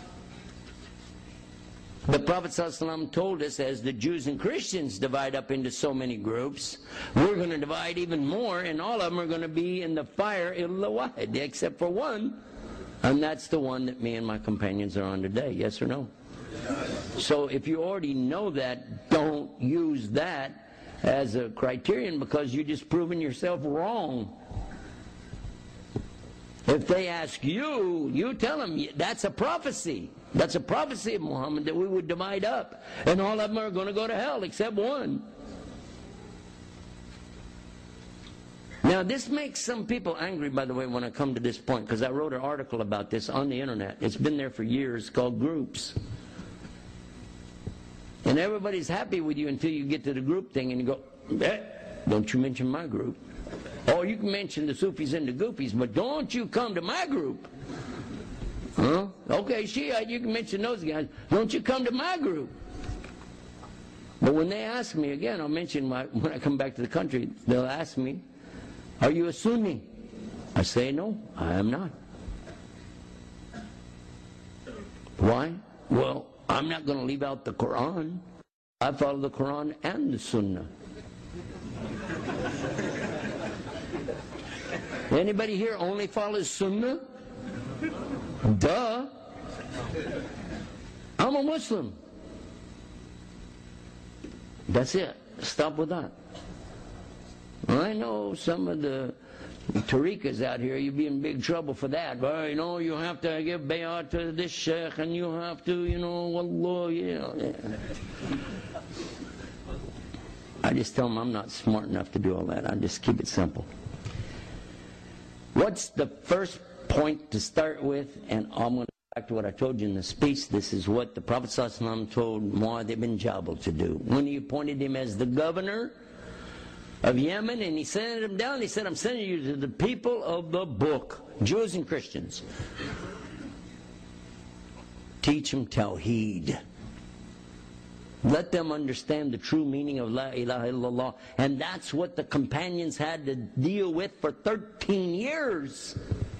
The Prophet ﷺ told us, as the Jews and Christians divide up into so many groups, we're going to divide even more, and all of them are going to be in the fire, illa wahid, except for one, and that's the one that me and my companions are on today. Yes or no? So if you already know that, don't use that as a criterion, because you're just proving yourself wrong. If they ask you, you tell them, that's a prophecy. That's a prophecy of Muhammad, that we would divide up. And all of them are going to go to hell except one. Now this makes some people angry, by the way, when I come to this point, because I wrote an article about this on the internet. It's been there for years, called Groups. And everybody's happy with you until you get to the group thing and you go, eh, don't you mention my group. Oh, you can mention the Sufis and the Goofies, but don't you come to my group. Huh? Okay, Shiite, you can mention those guys. Don't you come to my group. But when they ask me, again, I'll mention my, when I come back to the country, they'll ask me, are you a Sunni? I say, no, I am not. Why? Well, I'm not going to leave out the Quran. I follow the Quran and the Sunnah. Anybody here only follows Sunnah? Duh. I'm a Muslim. That's it. Stop with that. I know some of the tariqas out here, you'd be in big trouble for that. Well, you know, you have to give bay'ah to this sheikh, and you have to, you know, wallah, yeah, yeah. I just tell them I'm not smart enough to do all that. I just keep it simple. What's the first point to start with? And I'm going to go back to what I told you in the speech. This is what the Prophet ﷺ told Mu'adh ibn Jabal to do. When he appointed him as the governor of Yemen, and he sent him down, he said, I'm sending you to the people of the book, Jews and Christians. Teach them Tawheed. Let them understand the true meaning of La ilaha illallah. And that's what the companions had to deal with for thirteen years.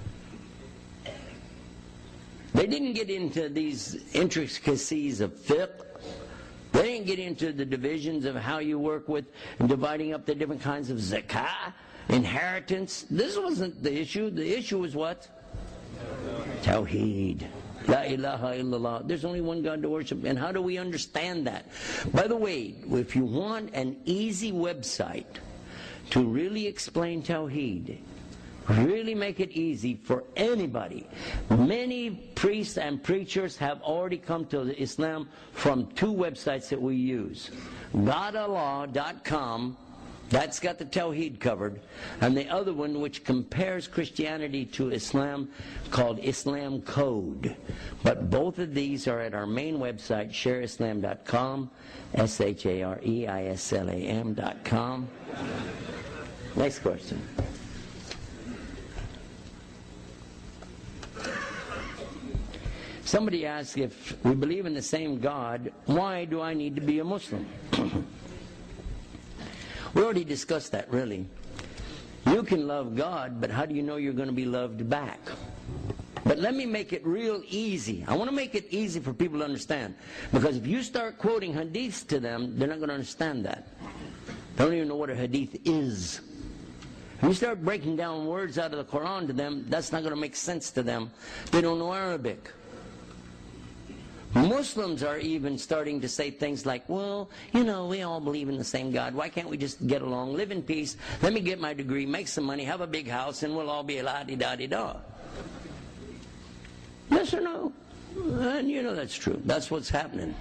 They didn't get into these intricacies of fiqh. They didn't get into the divisions of how you work with dividing up the different kinds of zakah, inheritance. This wasn't the issue. The issue was what? Tawheed. La ilaha illallah. There's only one God to worship. And how do we understand that? By the way, if you want an easy website to really explain Tawheed, really make it easy for anybody. Many priests and preachers have already come to Islam from two websites that we use. God Allah dot com, that's got the Tawheed covered, and the other one which compares Christianity to Islam called Islam Code. But both of these are at our main website, share islam dot com, S H A R E I S L A M dot com. Next question. Somebody asked, if we believe in the same God, why do I need to be a Muslim? We already discussed that, really. You can love God, but how do you know you're going to be loved back? But let me make it real easy. I want to make it easy for people to understand. Because if you start quoting hadiths to them, they're not going to understand that. They don't even know what a hadith is. If you start breaking down words out of the Quran to them, that's not going to make sense to them. They don't know Arabic. Muslims are even starting to say things like, well, you know, we all believe in the same God. Why can't we just get along, live in peace, let me get my degree, make some money, have a big house, and we'll all be a la-di-da-di-da. Yes or no? And you know that's true. That's what's happening.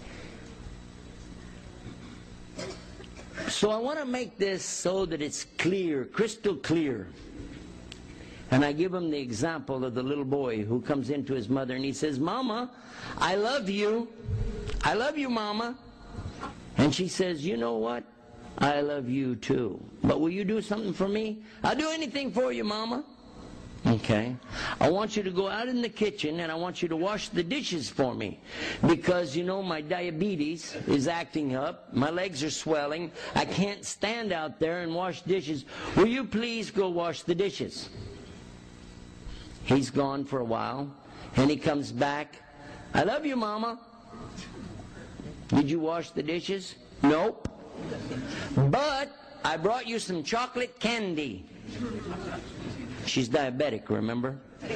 So I want to make this so that it's clear, crystal clear. And I give him the example of the little boy who comes into his mother and he says, Mama, I love you. I love you, Mama. And she says, you know what? I love you too. But will you do something for me? I'll do anything for you, Mama. Okay. I want you to go out in the kitchen and I want you to wash the dishes for me. Because, you know, my diabetes is acting up. My legs are swelling. I can't stand out there and wash dishes. Will you please go wash the dishes? He's gone for a while, and he comes back. I love you, Mama. Did you wash the dishes? Nope. But I brought you some chocolate candy. She's diabetic, remember?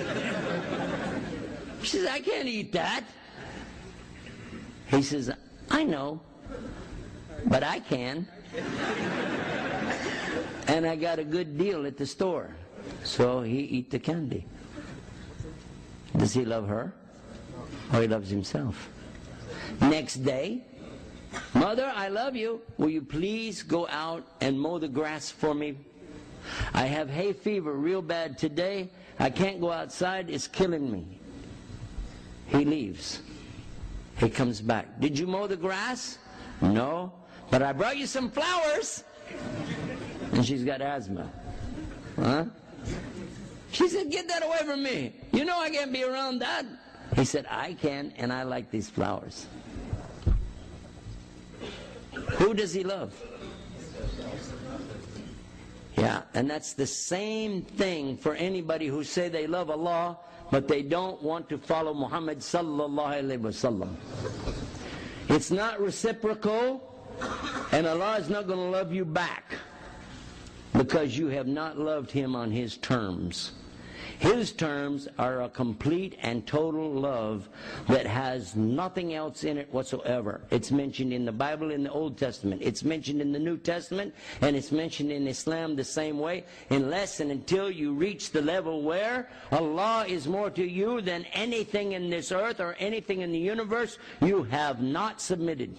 She says, I can't eat that. He says, I know, but I can. And I got a good deal at the store. So he eat the candy. Does he love her? Or he loves himself? Next day, Mother, I love you. Will you please go out and mow the grass for me? I have hay fever real bad today. I can't go outside. It's killing me. He leaves. He comes back. Did you mow the grass? No. But I brought you some flowers. And she's got asthma. Huh? She said, get that away from me. You know I can't be around that. He said, I can, and I like these flowers. Who does he love? Yeah, and that's the same thing for anybody who say they love Allah, but they don't want to follow Muhammad sallallahu alaihi wasallam. It's not reciprocal, and Allah is not going to love you back because you have not loved Him on His terms. His terms are a complete and total love that has nothing else in it whatsoever. It's mentioned in the Bible in the Old Testament. It's mentioned in the New Testament. And it's mentioned in Islam the same way. Unless and until you reach the level where Allah is more to you than anything in this earth or anything in the universe, you have not submitted.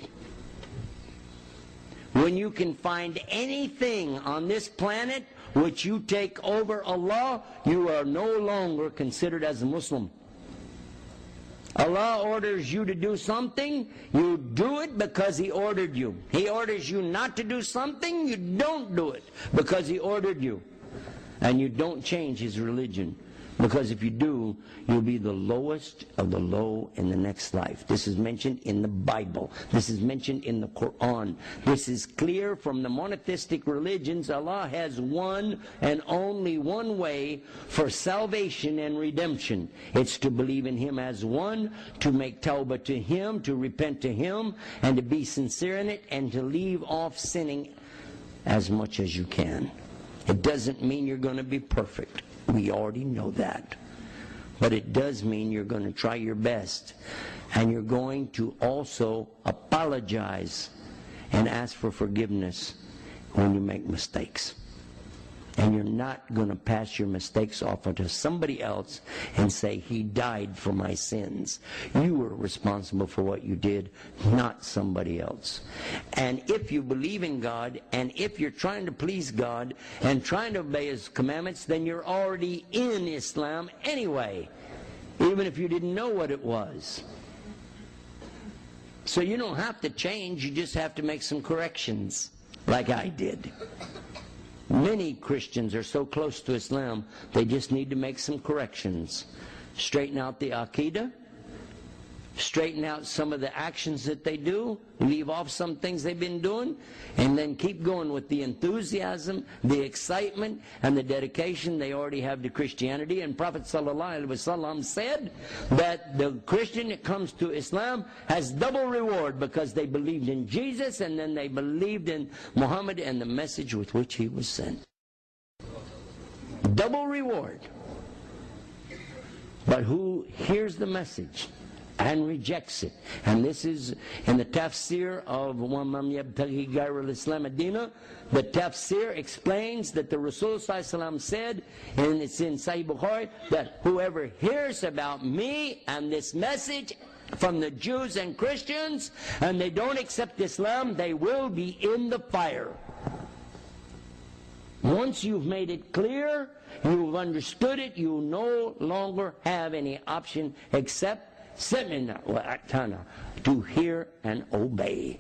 When you can find anything on this planet which you take over Allah, you are no longer considered as a Muslim. Allah orders you to do something, you do it because He ordered you. He orders you not to do something, you don't do it because He ordered you. And you don't change His religion. Because if you do, you'll be the lowest of the low in the next life. This is mentioned in the Bible. This is mentioned in the Quran. This is clear from the monotheistic religions. Allah has one and only one way for salvation and redemption. It's to believe in Him as one, to make tawbah to Him, to repent to Him, and to be sincere in it, and to leave off sinning as much as you can. It doesn't mean you're going to be perfect. We already know that. But it does mean you're going to try your best. And you're going to also apologize and ask for forgiveness when you make mistakes. And you're not going to pass your mistakes off onto somebody else and say, he died for my sins. You were responsible for what you did, not somebody else. And if you believe in God, and if you're trying to please God and trying to obey His commandments, then you're already in Islam anyway, even if you didn't know what it was. So you don't have to change, you just have to make some corrections, like I did. Many Christians are so close to Islam, they just need to make some corrections. Straighten out the Aqidah, straighten out some of the actions that they do, leave off some things they've been doing, and then keep going with the enthusiasm, the excitement, and the dedication they already have to Christianity. And Prophet ﷺ said that the Christian that comes to Islam has double reward, because they believed in Jesus and then they believed in Muhammad and the message with which he was sent. Double reward. But who hears the message and rejects it? And this is in the tafsir of وَمَنْ يَبْتَغِي غَيْرَ الْإِسْلَامِ دِينًا. The tafsir explains that the Rasul ﷺ said, and it's in Sahih Bukhari, that whoever hears about me and this message from the Jews and Christians, and they don't accept Islam, they will be in the fire. Once you've made it clear, you've understood it, you no longer have any option except Sami'na wa ata'na, to hear and obey.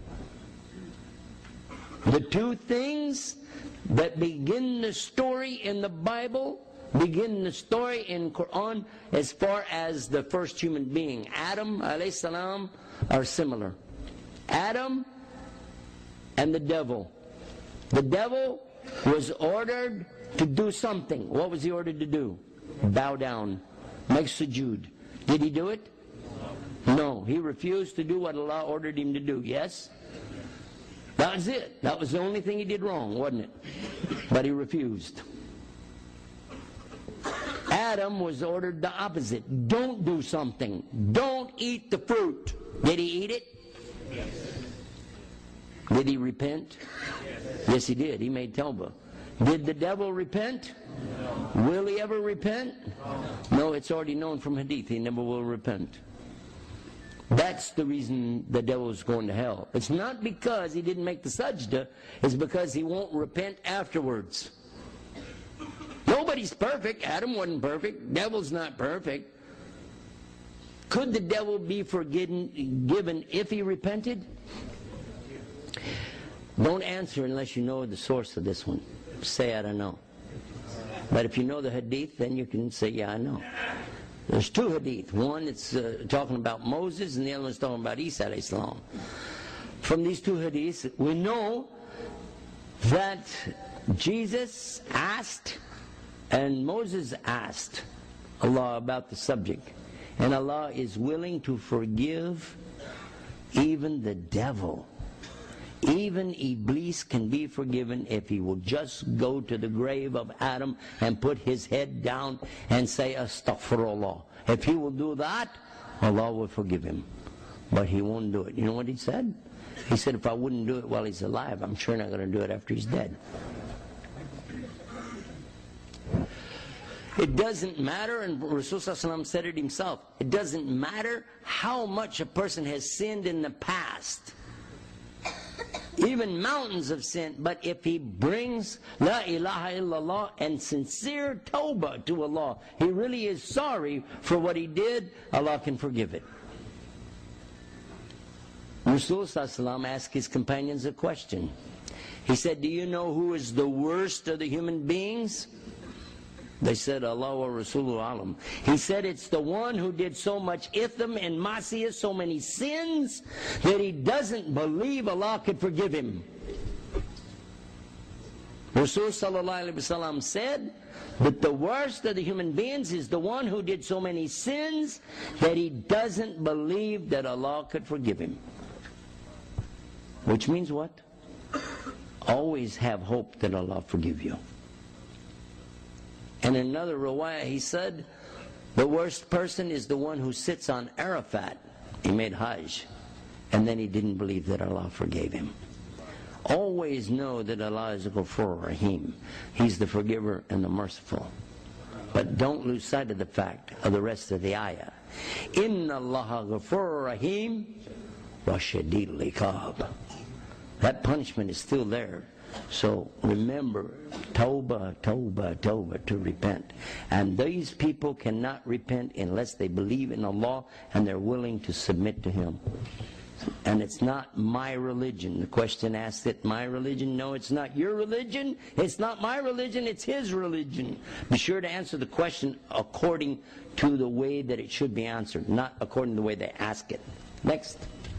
The two things that begin the story in the Bible, begin the story in Quran, as far as the first human being, Adam alayhi salam, are similar. Adam and the devil. The devil was ordered to do something. What was he ordered to do? Bow down, make sujood. Did he do it? No, he refused to do what Allah ordered him to do. Yes? That was it. That was the only thing he did wrong, wasn't it? But he refused. Adam was ordered the opposite. Don't do something. Don't eat the fruit. Did he eat it? Yes. Did he repent? Yes, yes he did. He made tawbah. Did the devil repent? No. Will he ever repent? No. No, it's already known from hadith. He never will repent. That's the reason the devil is going to hell. It's not because he didn't make the sajda, it's because he won't repent afterwards. Nobody's perfect. Adam wasn't perfect. Devil's not perfect. Could the devil be forgiven given if he repented? Don't answer unless you know the source of this one. Say, I don't know. But if you know the hadith, then you can say, yeah, I know. There's two hadith. One, it's uh, talking about Moses, and the other one's talking about Isa alayhi salam. From these two hadiths, we know that Jesus asked, and Moses asked Allah about the subject. And Allah is willing to forgive even the devil. Even Iblis can be forgiven if he will just go to the grave of Adam and put his head down and say astaghfirullah. If he will do that, Allah will forgive him. But he won't do it. You know what he said? He said, if I wouldn't do it while he's alive, I'm sure not going to do it after he's dead. It doesn't matter, and Rasulullah said it himself, it doesn't matter how much a person has sinned in the past. Even mountains of sin, but if he brings La ilaha illallah and sincere tawbah to Allah, he really is sorry for what he did, Allah can forgive it. Rasulullah asked his companions a question. He said, do you know who is the worst of the human beings? They said, Allah wa Rasuluhu alam. He said, it's the one who did so much itham and masiyah, so many sins, that he doesn't believe Allah could forgive him. Rasul sallallahu alaihi wasallam said that the worst of the human beings is the one who did so many sins that he doesn't believe that Allah could forgive him. Which means what? Always have hope that Allah forgive you. And in another riwayah he said, the worst person is the one who sits on Arafat. He made Hajj, and then he didn't believe that Allah forgave him. always know that Allah is a Ghafur Rahim. He's the forgiver and the merciful. But don't lose sight of the fact of the rest of the ayah. Inna Allah Ghafur Rahim wa Shadidul Iqab. That punishment is still there. So remember, tawbah, tawbah, tawbah, to repent. And these people cannot repent unless they believe in Allah and they're willing to submit to Him. And it's not my religion. The question asked it, my religion? No, it's not your religion. It's not my religion. It's His religion. Be sure to answer the question according to the way that it should be answered, not according to the way they ask it. Next.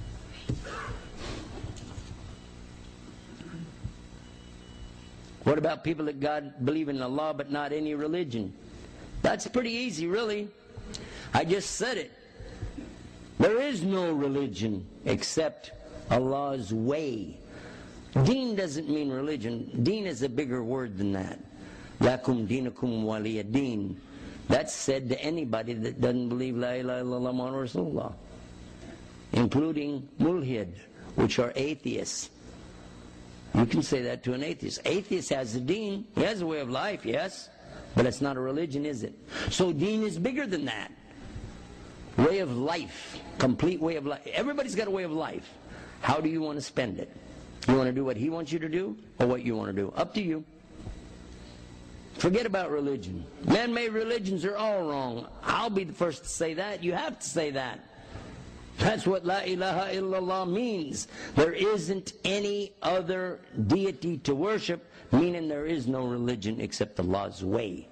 What about people that God believe in Allah but not any religion? That's pretty easy, really. I just said it. There is no religion except Allah's way. Deen doesn't mean religion. Deen is a bigger word than that. Lakum dinakum waliya deen. That's said to anybody that doesn't believe La ilaha illallah Muhammadur Rasulullah, including mulhid, which are atheists. You can say that to an atheist. Atheist has a deen. He has a way of life, yes, but it's not a religion, is it? So deen is bigger than that. Way of life, complete way of life. Everybody's got a way of life. How do you want to spend it? You want to do what He wants you to do, or what you want to do? Up to you. Forget about religion. Man-made religions are all wrong. I'll be the first to say that. You have to say that. That's what La ilaha illallah means. There isn't any other deity to worship, meaning there is no religion except Allah's way.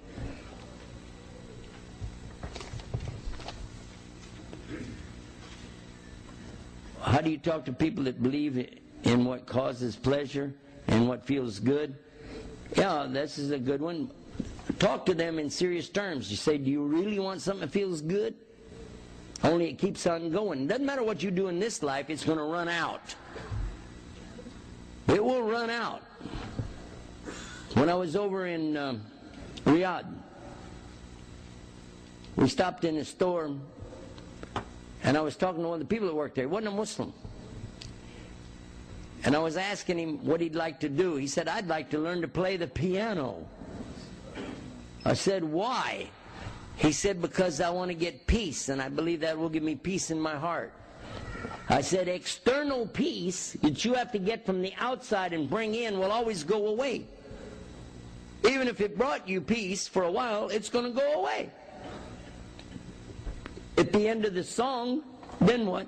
How do you talk to people that believe in what causes pleasure and what feels good? Yeah, this is a good one. Talk to them in serious terms. You say, do you really want something that feels good? Only it keeps on going. It doesn't matter what you do in this life, it's going to run out. It will run out. When I was over in uh, Riyadh, we stopped in a store, and I was talking to one of the people that worked there. He wasn't a Muslim. And I was asking him what he'd like to do. He said, I'd like to learn to play the piano. I said, why? He said, because I want to get peace, and I believe that will give me peace in my heart. I said, external peace that you have to get from the outside and bring in will always go away. Even if it brought you peace for a while, it's going to go away. At the end of the song, then what?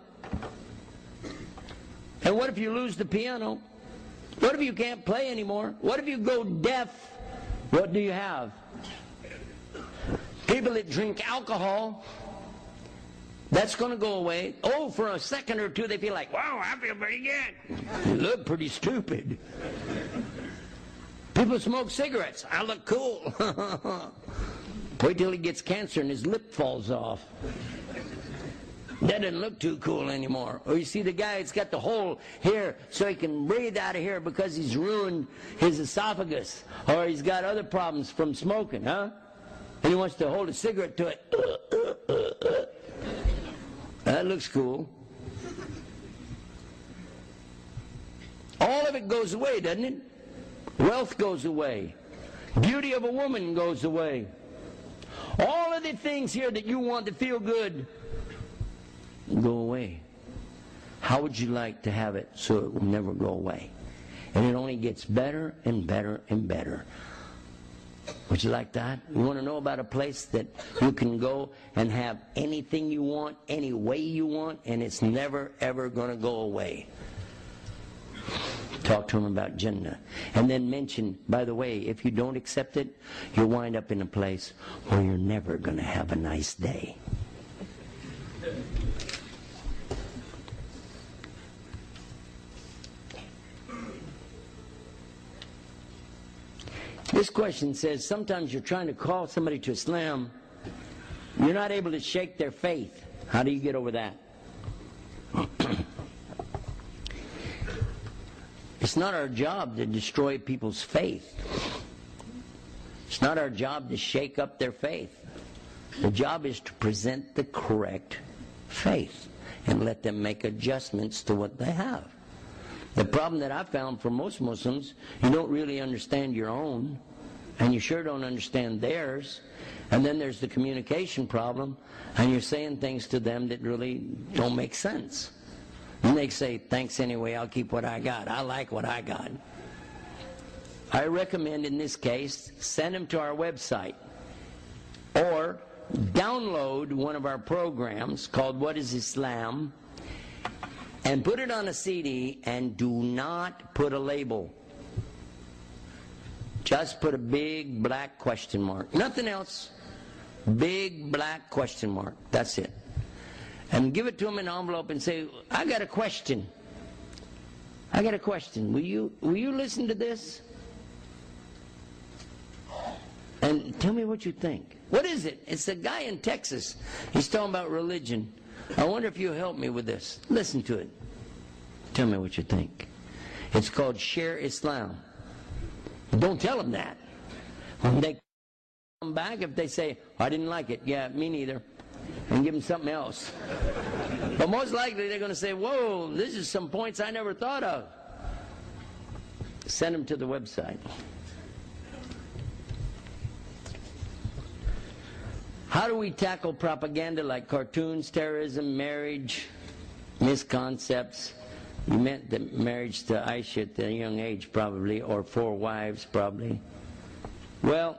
And what if you lose the piano? What if you can't play anymore? What if you go deaf? What do you have? People that drink alcohol, that's going to go away. Oh, for a second or two they feel like, wow, I feel pretty good. You look pretty stupid. People smoke cigarettes. I look cool. Wait till he gets cancer and his lip falls off. That doesn't look too cool anymore. Or you see the guy that's got the hole here so he can breathe out of here because he's ruined his esophagus. Or he's got other problems from smoking, huh? And he wants to hold a cigarette to it. Uh, uh, uh, uh. That looks cool. All of it goes away, doesn't it? Wealth goes away. Beauty of a woman goes away. All of the things here that you want to feel good go away. How would you like to have it so it will never go away? And it only gets better and better and better. Would you like that? You want to know about a place that you can go and have anything you want, any way you want, and it's never ever going to go away? Talk to them about Jannah. And then mention, by the way, if you don't accept it, you'll wind up in a place where you're never going to have a nice day. This question says, sometimes you're trying to call somebody to Islam, you're not able to shake their faith. How do you get over that? It's not our job to destroy people's faith. It's not our job to shake up their faith. The job is to present the correct faith and let them make adjustments to what they have. The problem that I found for most Muslims, you don't really understand your own, and you sure don't understand theirs. And then there's the communication problem, and you're saying things to them that really don't make sense. And they say, thanks anyway, I'll keep what I got. I like what I got. I recommend in this case, send them to our website, or download one of our programs called What is Islam, and put it on a C D, and do not put a label. Just put a big black question mark. Nothing else. Big black question mark. That's it. And give it to them in an envelope and say, I got a question. I got a question. Will you, will you listen to this? And tell me what you think. What is it? It's a guy in Texas. He's talking about religion. I wonder if you'll help me with this. Listen to it. Tell me what you think. It's called Share Islam. Don't tell them that. When they come back, if they say, I didn't like it, yeah, me neither, and give them something else. But most likely they're going to say, whoa, this is some points I never thought of. Send them to the website. How do we tackle propaganda like cartoons, terrorism, marriage, misconcepts? You meant the marriage to Aisha at a young age, probably, or four wives, probably. Well,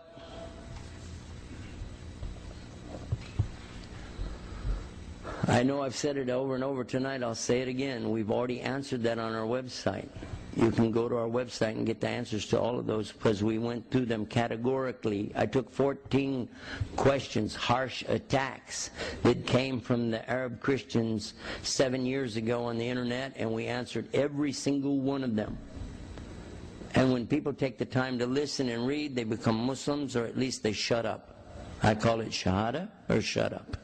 I know I've said it over and over tonight. I'll say it again. We've already answered that on our website. You can go to our website and get the answers to all of those, because we went through them categorically. I took fourteen questions, harsh attacks that came from the Arab Christians seven years ago on the internet, and we answered every single one of them. And when people take the time to listen and read, they become Muslims, or at least they shut up. I call it shahada, or shut up.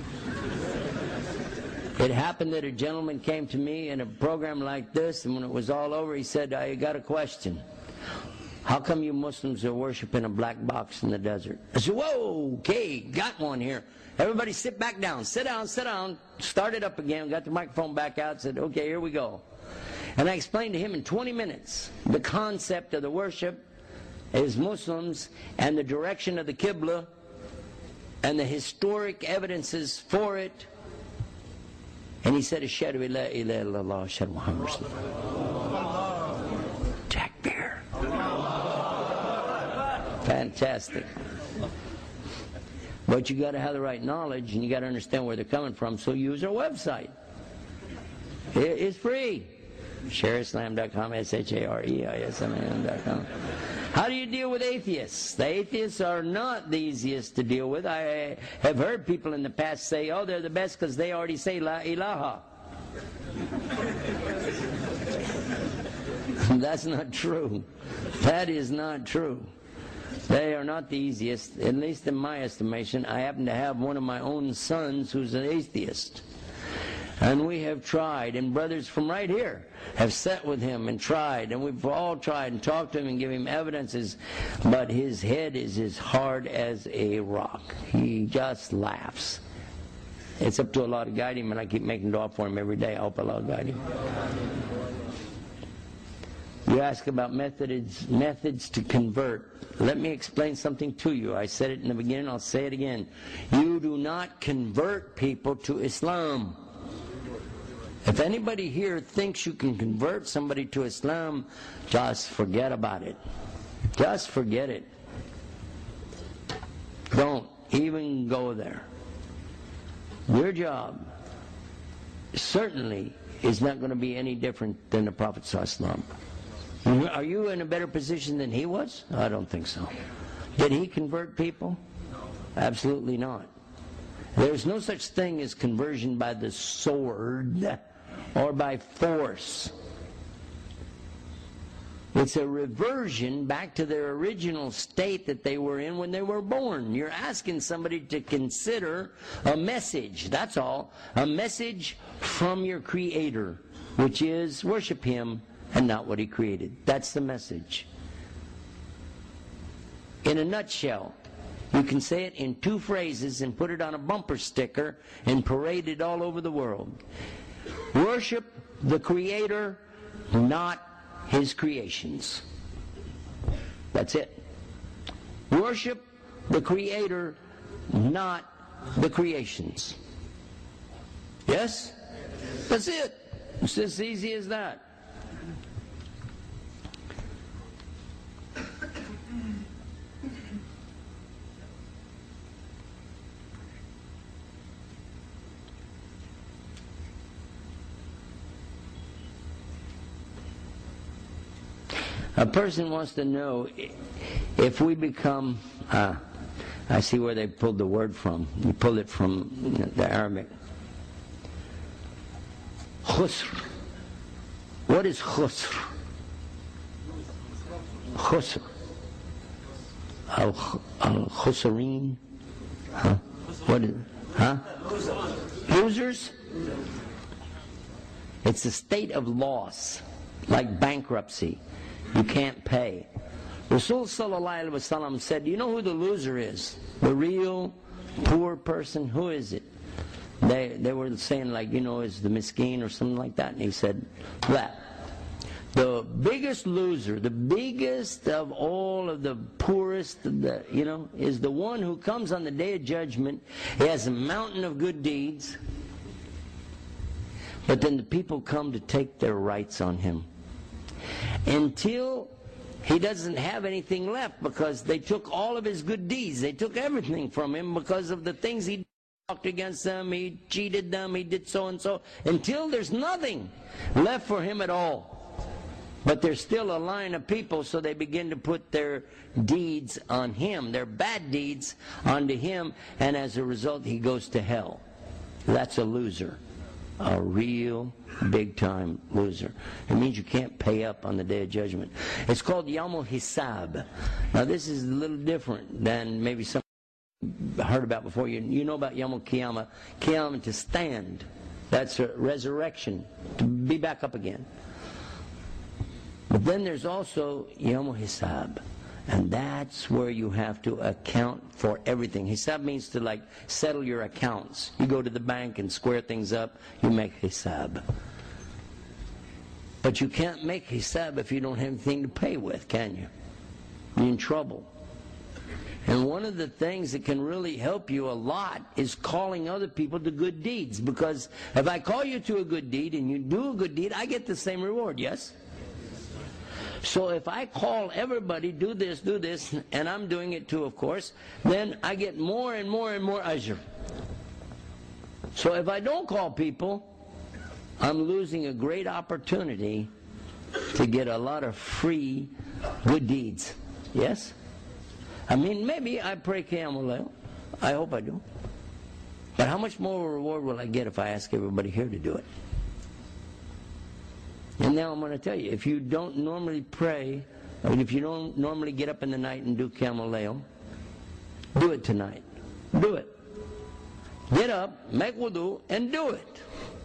It happened that a gentleman came to me in a program like this, and when it was all over, he said, I got a question. How come you Muslims are worshiping a black box in the desert? I said, whoa, okay, got one here. Everybody sit back down. Sit down, sit down. Started up again, got the microphone back out, said, okay, here we go. And I explained to him in twenty minutes the concept of the worship as Muslims and the direction of the Qibla and the historic evidences for it. And he said, Ashhadu la ilaha illallah, Ashhadu Muhammad Rasulullah. Takbir. Fantastic. But you got to have the right knowledge, and you got to understand where they're coming from, so use our website. It's free. share islam dot com, S H A R E I S M A N dot com. How do you deal with atheists? The atheists are not the easiest to deal with. I have heard people in the past say, oh, they're the best because they already say La ilaha. That's not true. That is not true. They are not the easiest, at least in my estimation. I happen to have one of my own sons who's an atheist. And we have tried, and brothers from right here have sat with him and tried, and we've all tried and talked to him and give him evidences, but his head is as hard as a rock. He just laughs. It's up to Allah to guide him, and I keep making dua for him every day. I hope Allah guide him. You ask about methods, methods to convert. Let me explain something to you. I said it in the beginning, I'll say it again. You do not convert people to Islam. If anybody here thinks you can convert somebody to Islam, just forget about it. Just forget it. Don't even go there. Your job certainly is not going to be any different than the Prophet ﷺ. Are you in a better position than he was? I don't think so. Did he convert people? Absolutely not. There's no such thing as conversion by the sword or by force. It's a reversion back to their original state that they were in when they were born. You're asking somebody to consider a message, that's all. A message from your Creator, which is worship Him and not what He created. That's the message. In a nutshell, you can say it in two phrases and put it on a bumper sticker and parade it all over the world. Worship the Creator not His creations. That's it. Worship the Creator, not the creations. Yes? That's it. It's as easy as that. A person wants to know if we become, uh, I see where they pulled the word from. You pulled it from the Arabic. Khusr. What is khusr? Khusr. Al-khusreen. Huh? What is it? Huh? Losers? It's a state of loss, like bankruptcy. You can't pay. Rasul sallallahu alaihi wasallam said, "Do you know who the loser is? The real poor person? Who is it?" They they were saying, like, you know, is the miskin or something like that. And he said, that the biggest loser, the biggest of all of the poorest, of the, you know, is the one who comes on the day of judgment. He has a mountain of good deeds, but then the people come to take their rights on him until he doesn't have anything left, because they took all of his good deeds. They took everything from him because of the things he talked against them, he cheated them, he did so and so, until there's nothing left for him at all. But there's still a line of people, so they begin to put their deeds on him, their bad deeds onto him, and as a result he goes to hell. That's a loser. A real big-time loser. It means you can't pay up on the Day of Judgment. It's called Yawmul Hisab. Now this is a little different than maybe some heard about before. You, you know about Yawmul Qiyamah. Qiyamah, to stand. That's a resurrection, to be back up again. But then there's also Yawmul Hisab. And that's where you have to account for everything. Hisab means to, like, settle your accounts. You go to the bank and square things up, you make hisab. But you can't make hisab if you don't have anything to pay with, can you? You're in trouble. And one of the things that can really help you a lot is calling other people to good deeds. Because if I call you to a good deed and you do a good deed, I get the same reward, yes? So if I call everybody, do this, do this, and I'm doing it too, of course, then I get more and more and more ajr. So if I don't call people, I'm losing a great opportunity to get a lot of free good deeds. Yes? I mean, maybe I pray Qiyamul Layl. I hope I do. But how much more reward will I get if I ask everybody here to do it? And now I'm going to tell you, if you don't normally pray, I mean, if you don't normally get up in the night and do Qiyamul Layl, do it tonight. Do it. Get up, make wudu, and do it.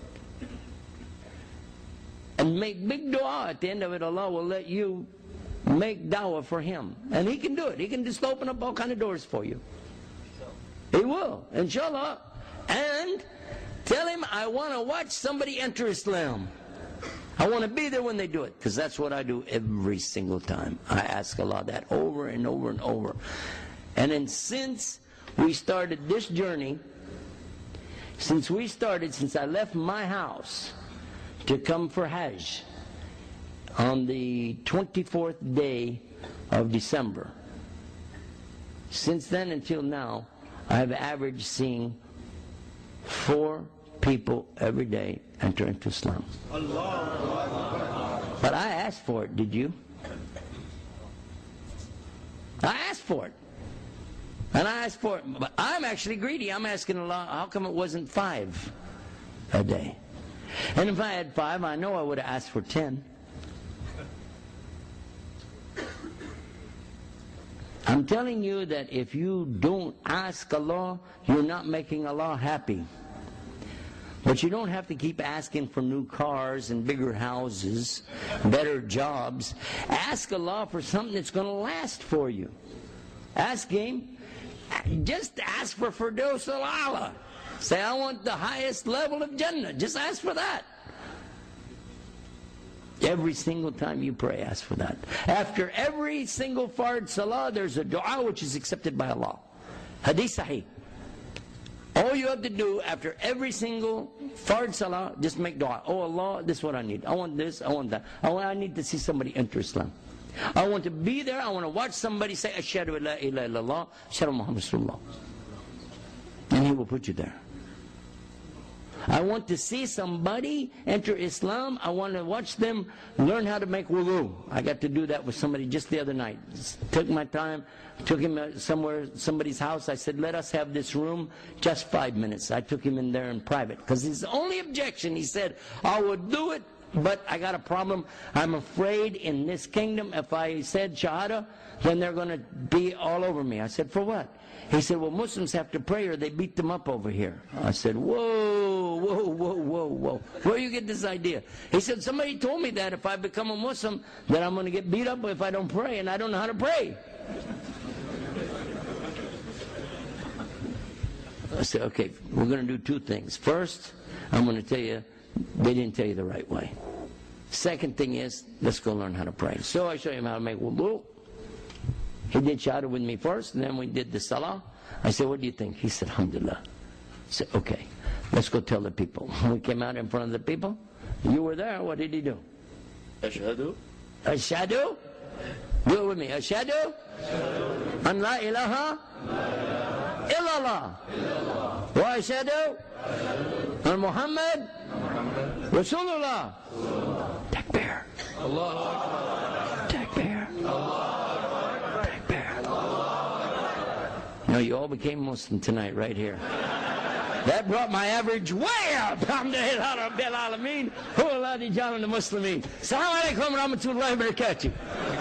And make big dua. At the end of it, Allah will let you make dawah for Him. And He can do it. He can just open up all kind of doors for you. He will, inshallah. And tell Him, I want to watch somebody enter Islam. I want to be there when they do it, because that's what I do every single time. I ask Allah that over and over and over. And then since we started this journey, since we started, since I left my house to come for Hajj on the twenty-fourth day of December, since then until now, I have averaged seeing four people every day enter into Islam. But I asked for it, did you? I asked for it. And I asked for it. But I'm actually greedy. I'm asking Allah, how come it wasn't five a day? And if I had five, I know I would have asked for ten. I'm telling you that if you don't ask Allah, you're not making Allah happy. But you don't have to keep asking for new cars and bigger houses, better jobs. Ask Allah for something that's going to last for you. Ask Him. Just ask for Firdaus al-A'la. Say, I want the highest level of Jannah. Just ask for that. Every single time you pray, ask for that. After every single fard salah, there's a dua which is accepted by Allah. Hadith sahih. All you have to do after every single fard salah, just make dua. Oh Allah, this is what I need. I want this, I want that. I, want, I need to see somebody enter Islam. I want to be there, I want to watch somebody say, Ashhadu an la ilaha illallah, Ashhadu Muhammad Rasulullah. And He will put you there. I want to see somebody enter Islam. I want to watch them learn how to make wudu. I got to do that with somebody just the other night. Took my time, took him somewhere, somebody's house. I said, let us have this room just five minutes. I took him in there in private. Because his only objection, he said, I would do it, but I got a problem. I'm afraid in this kingdom, if I said Shahada, then they're going to be all over me. I said, for what? He said, well, Muslims have to pray or they beat them up over here. I said, whoa, whoa, whoa, whoa, whoa. Where do you get this idea? He said, somebody told me that if I become a Muslim, that I'm going to get beat up if I don't pray, and I don't know how to pray. I said, okay, we're going to do two things. First, I'm going to tell you, they didn't tell you the right way. Second thing is, let's go learn how to pray. So I show him how to make wudu. He did shahada with me first, and then we did the salah. I said, what do you think? He said, alhamdulillah. I said, okay, let's go tell the people. When we came out in front of the people, you were there, what did he do? Ashhadu. Ashhadu? Do it with me. Ashhadu? An la ilaha illallah. Wa ashhadu an Muhammad Rasulullah. Takbir. Allahu Akbar. Takbir. No, you all became Muslim tonight, right here. That brought my average way up. Alhamdulillah Rabbil Alameen. Hu Allah di jalan the Muslimin. Assalamu alaikum wa rahmatullahi wa barakatuh.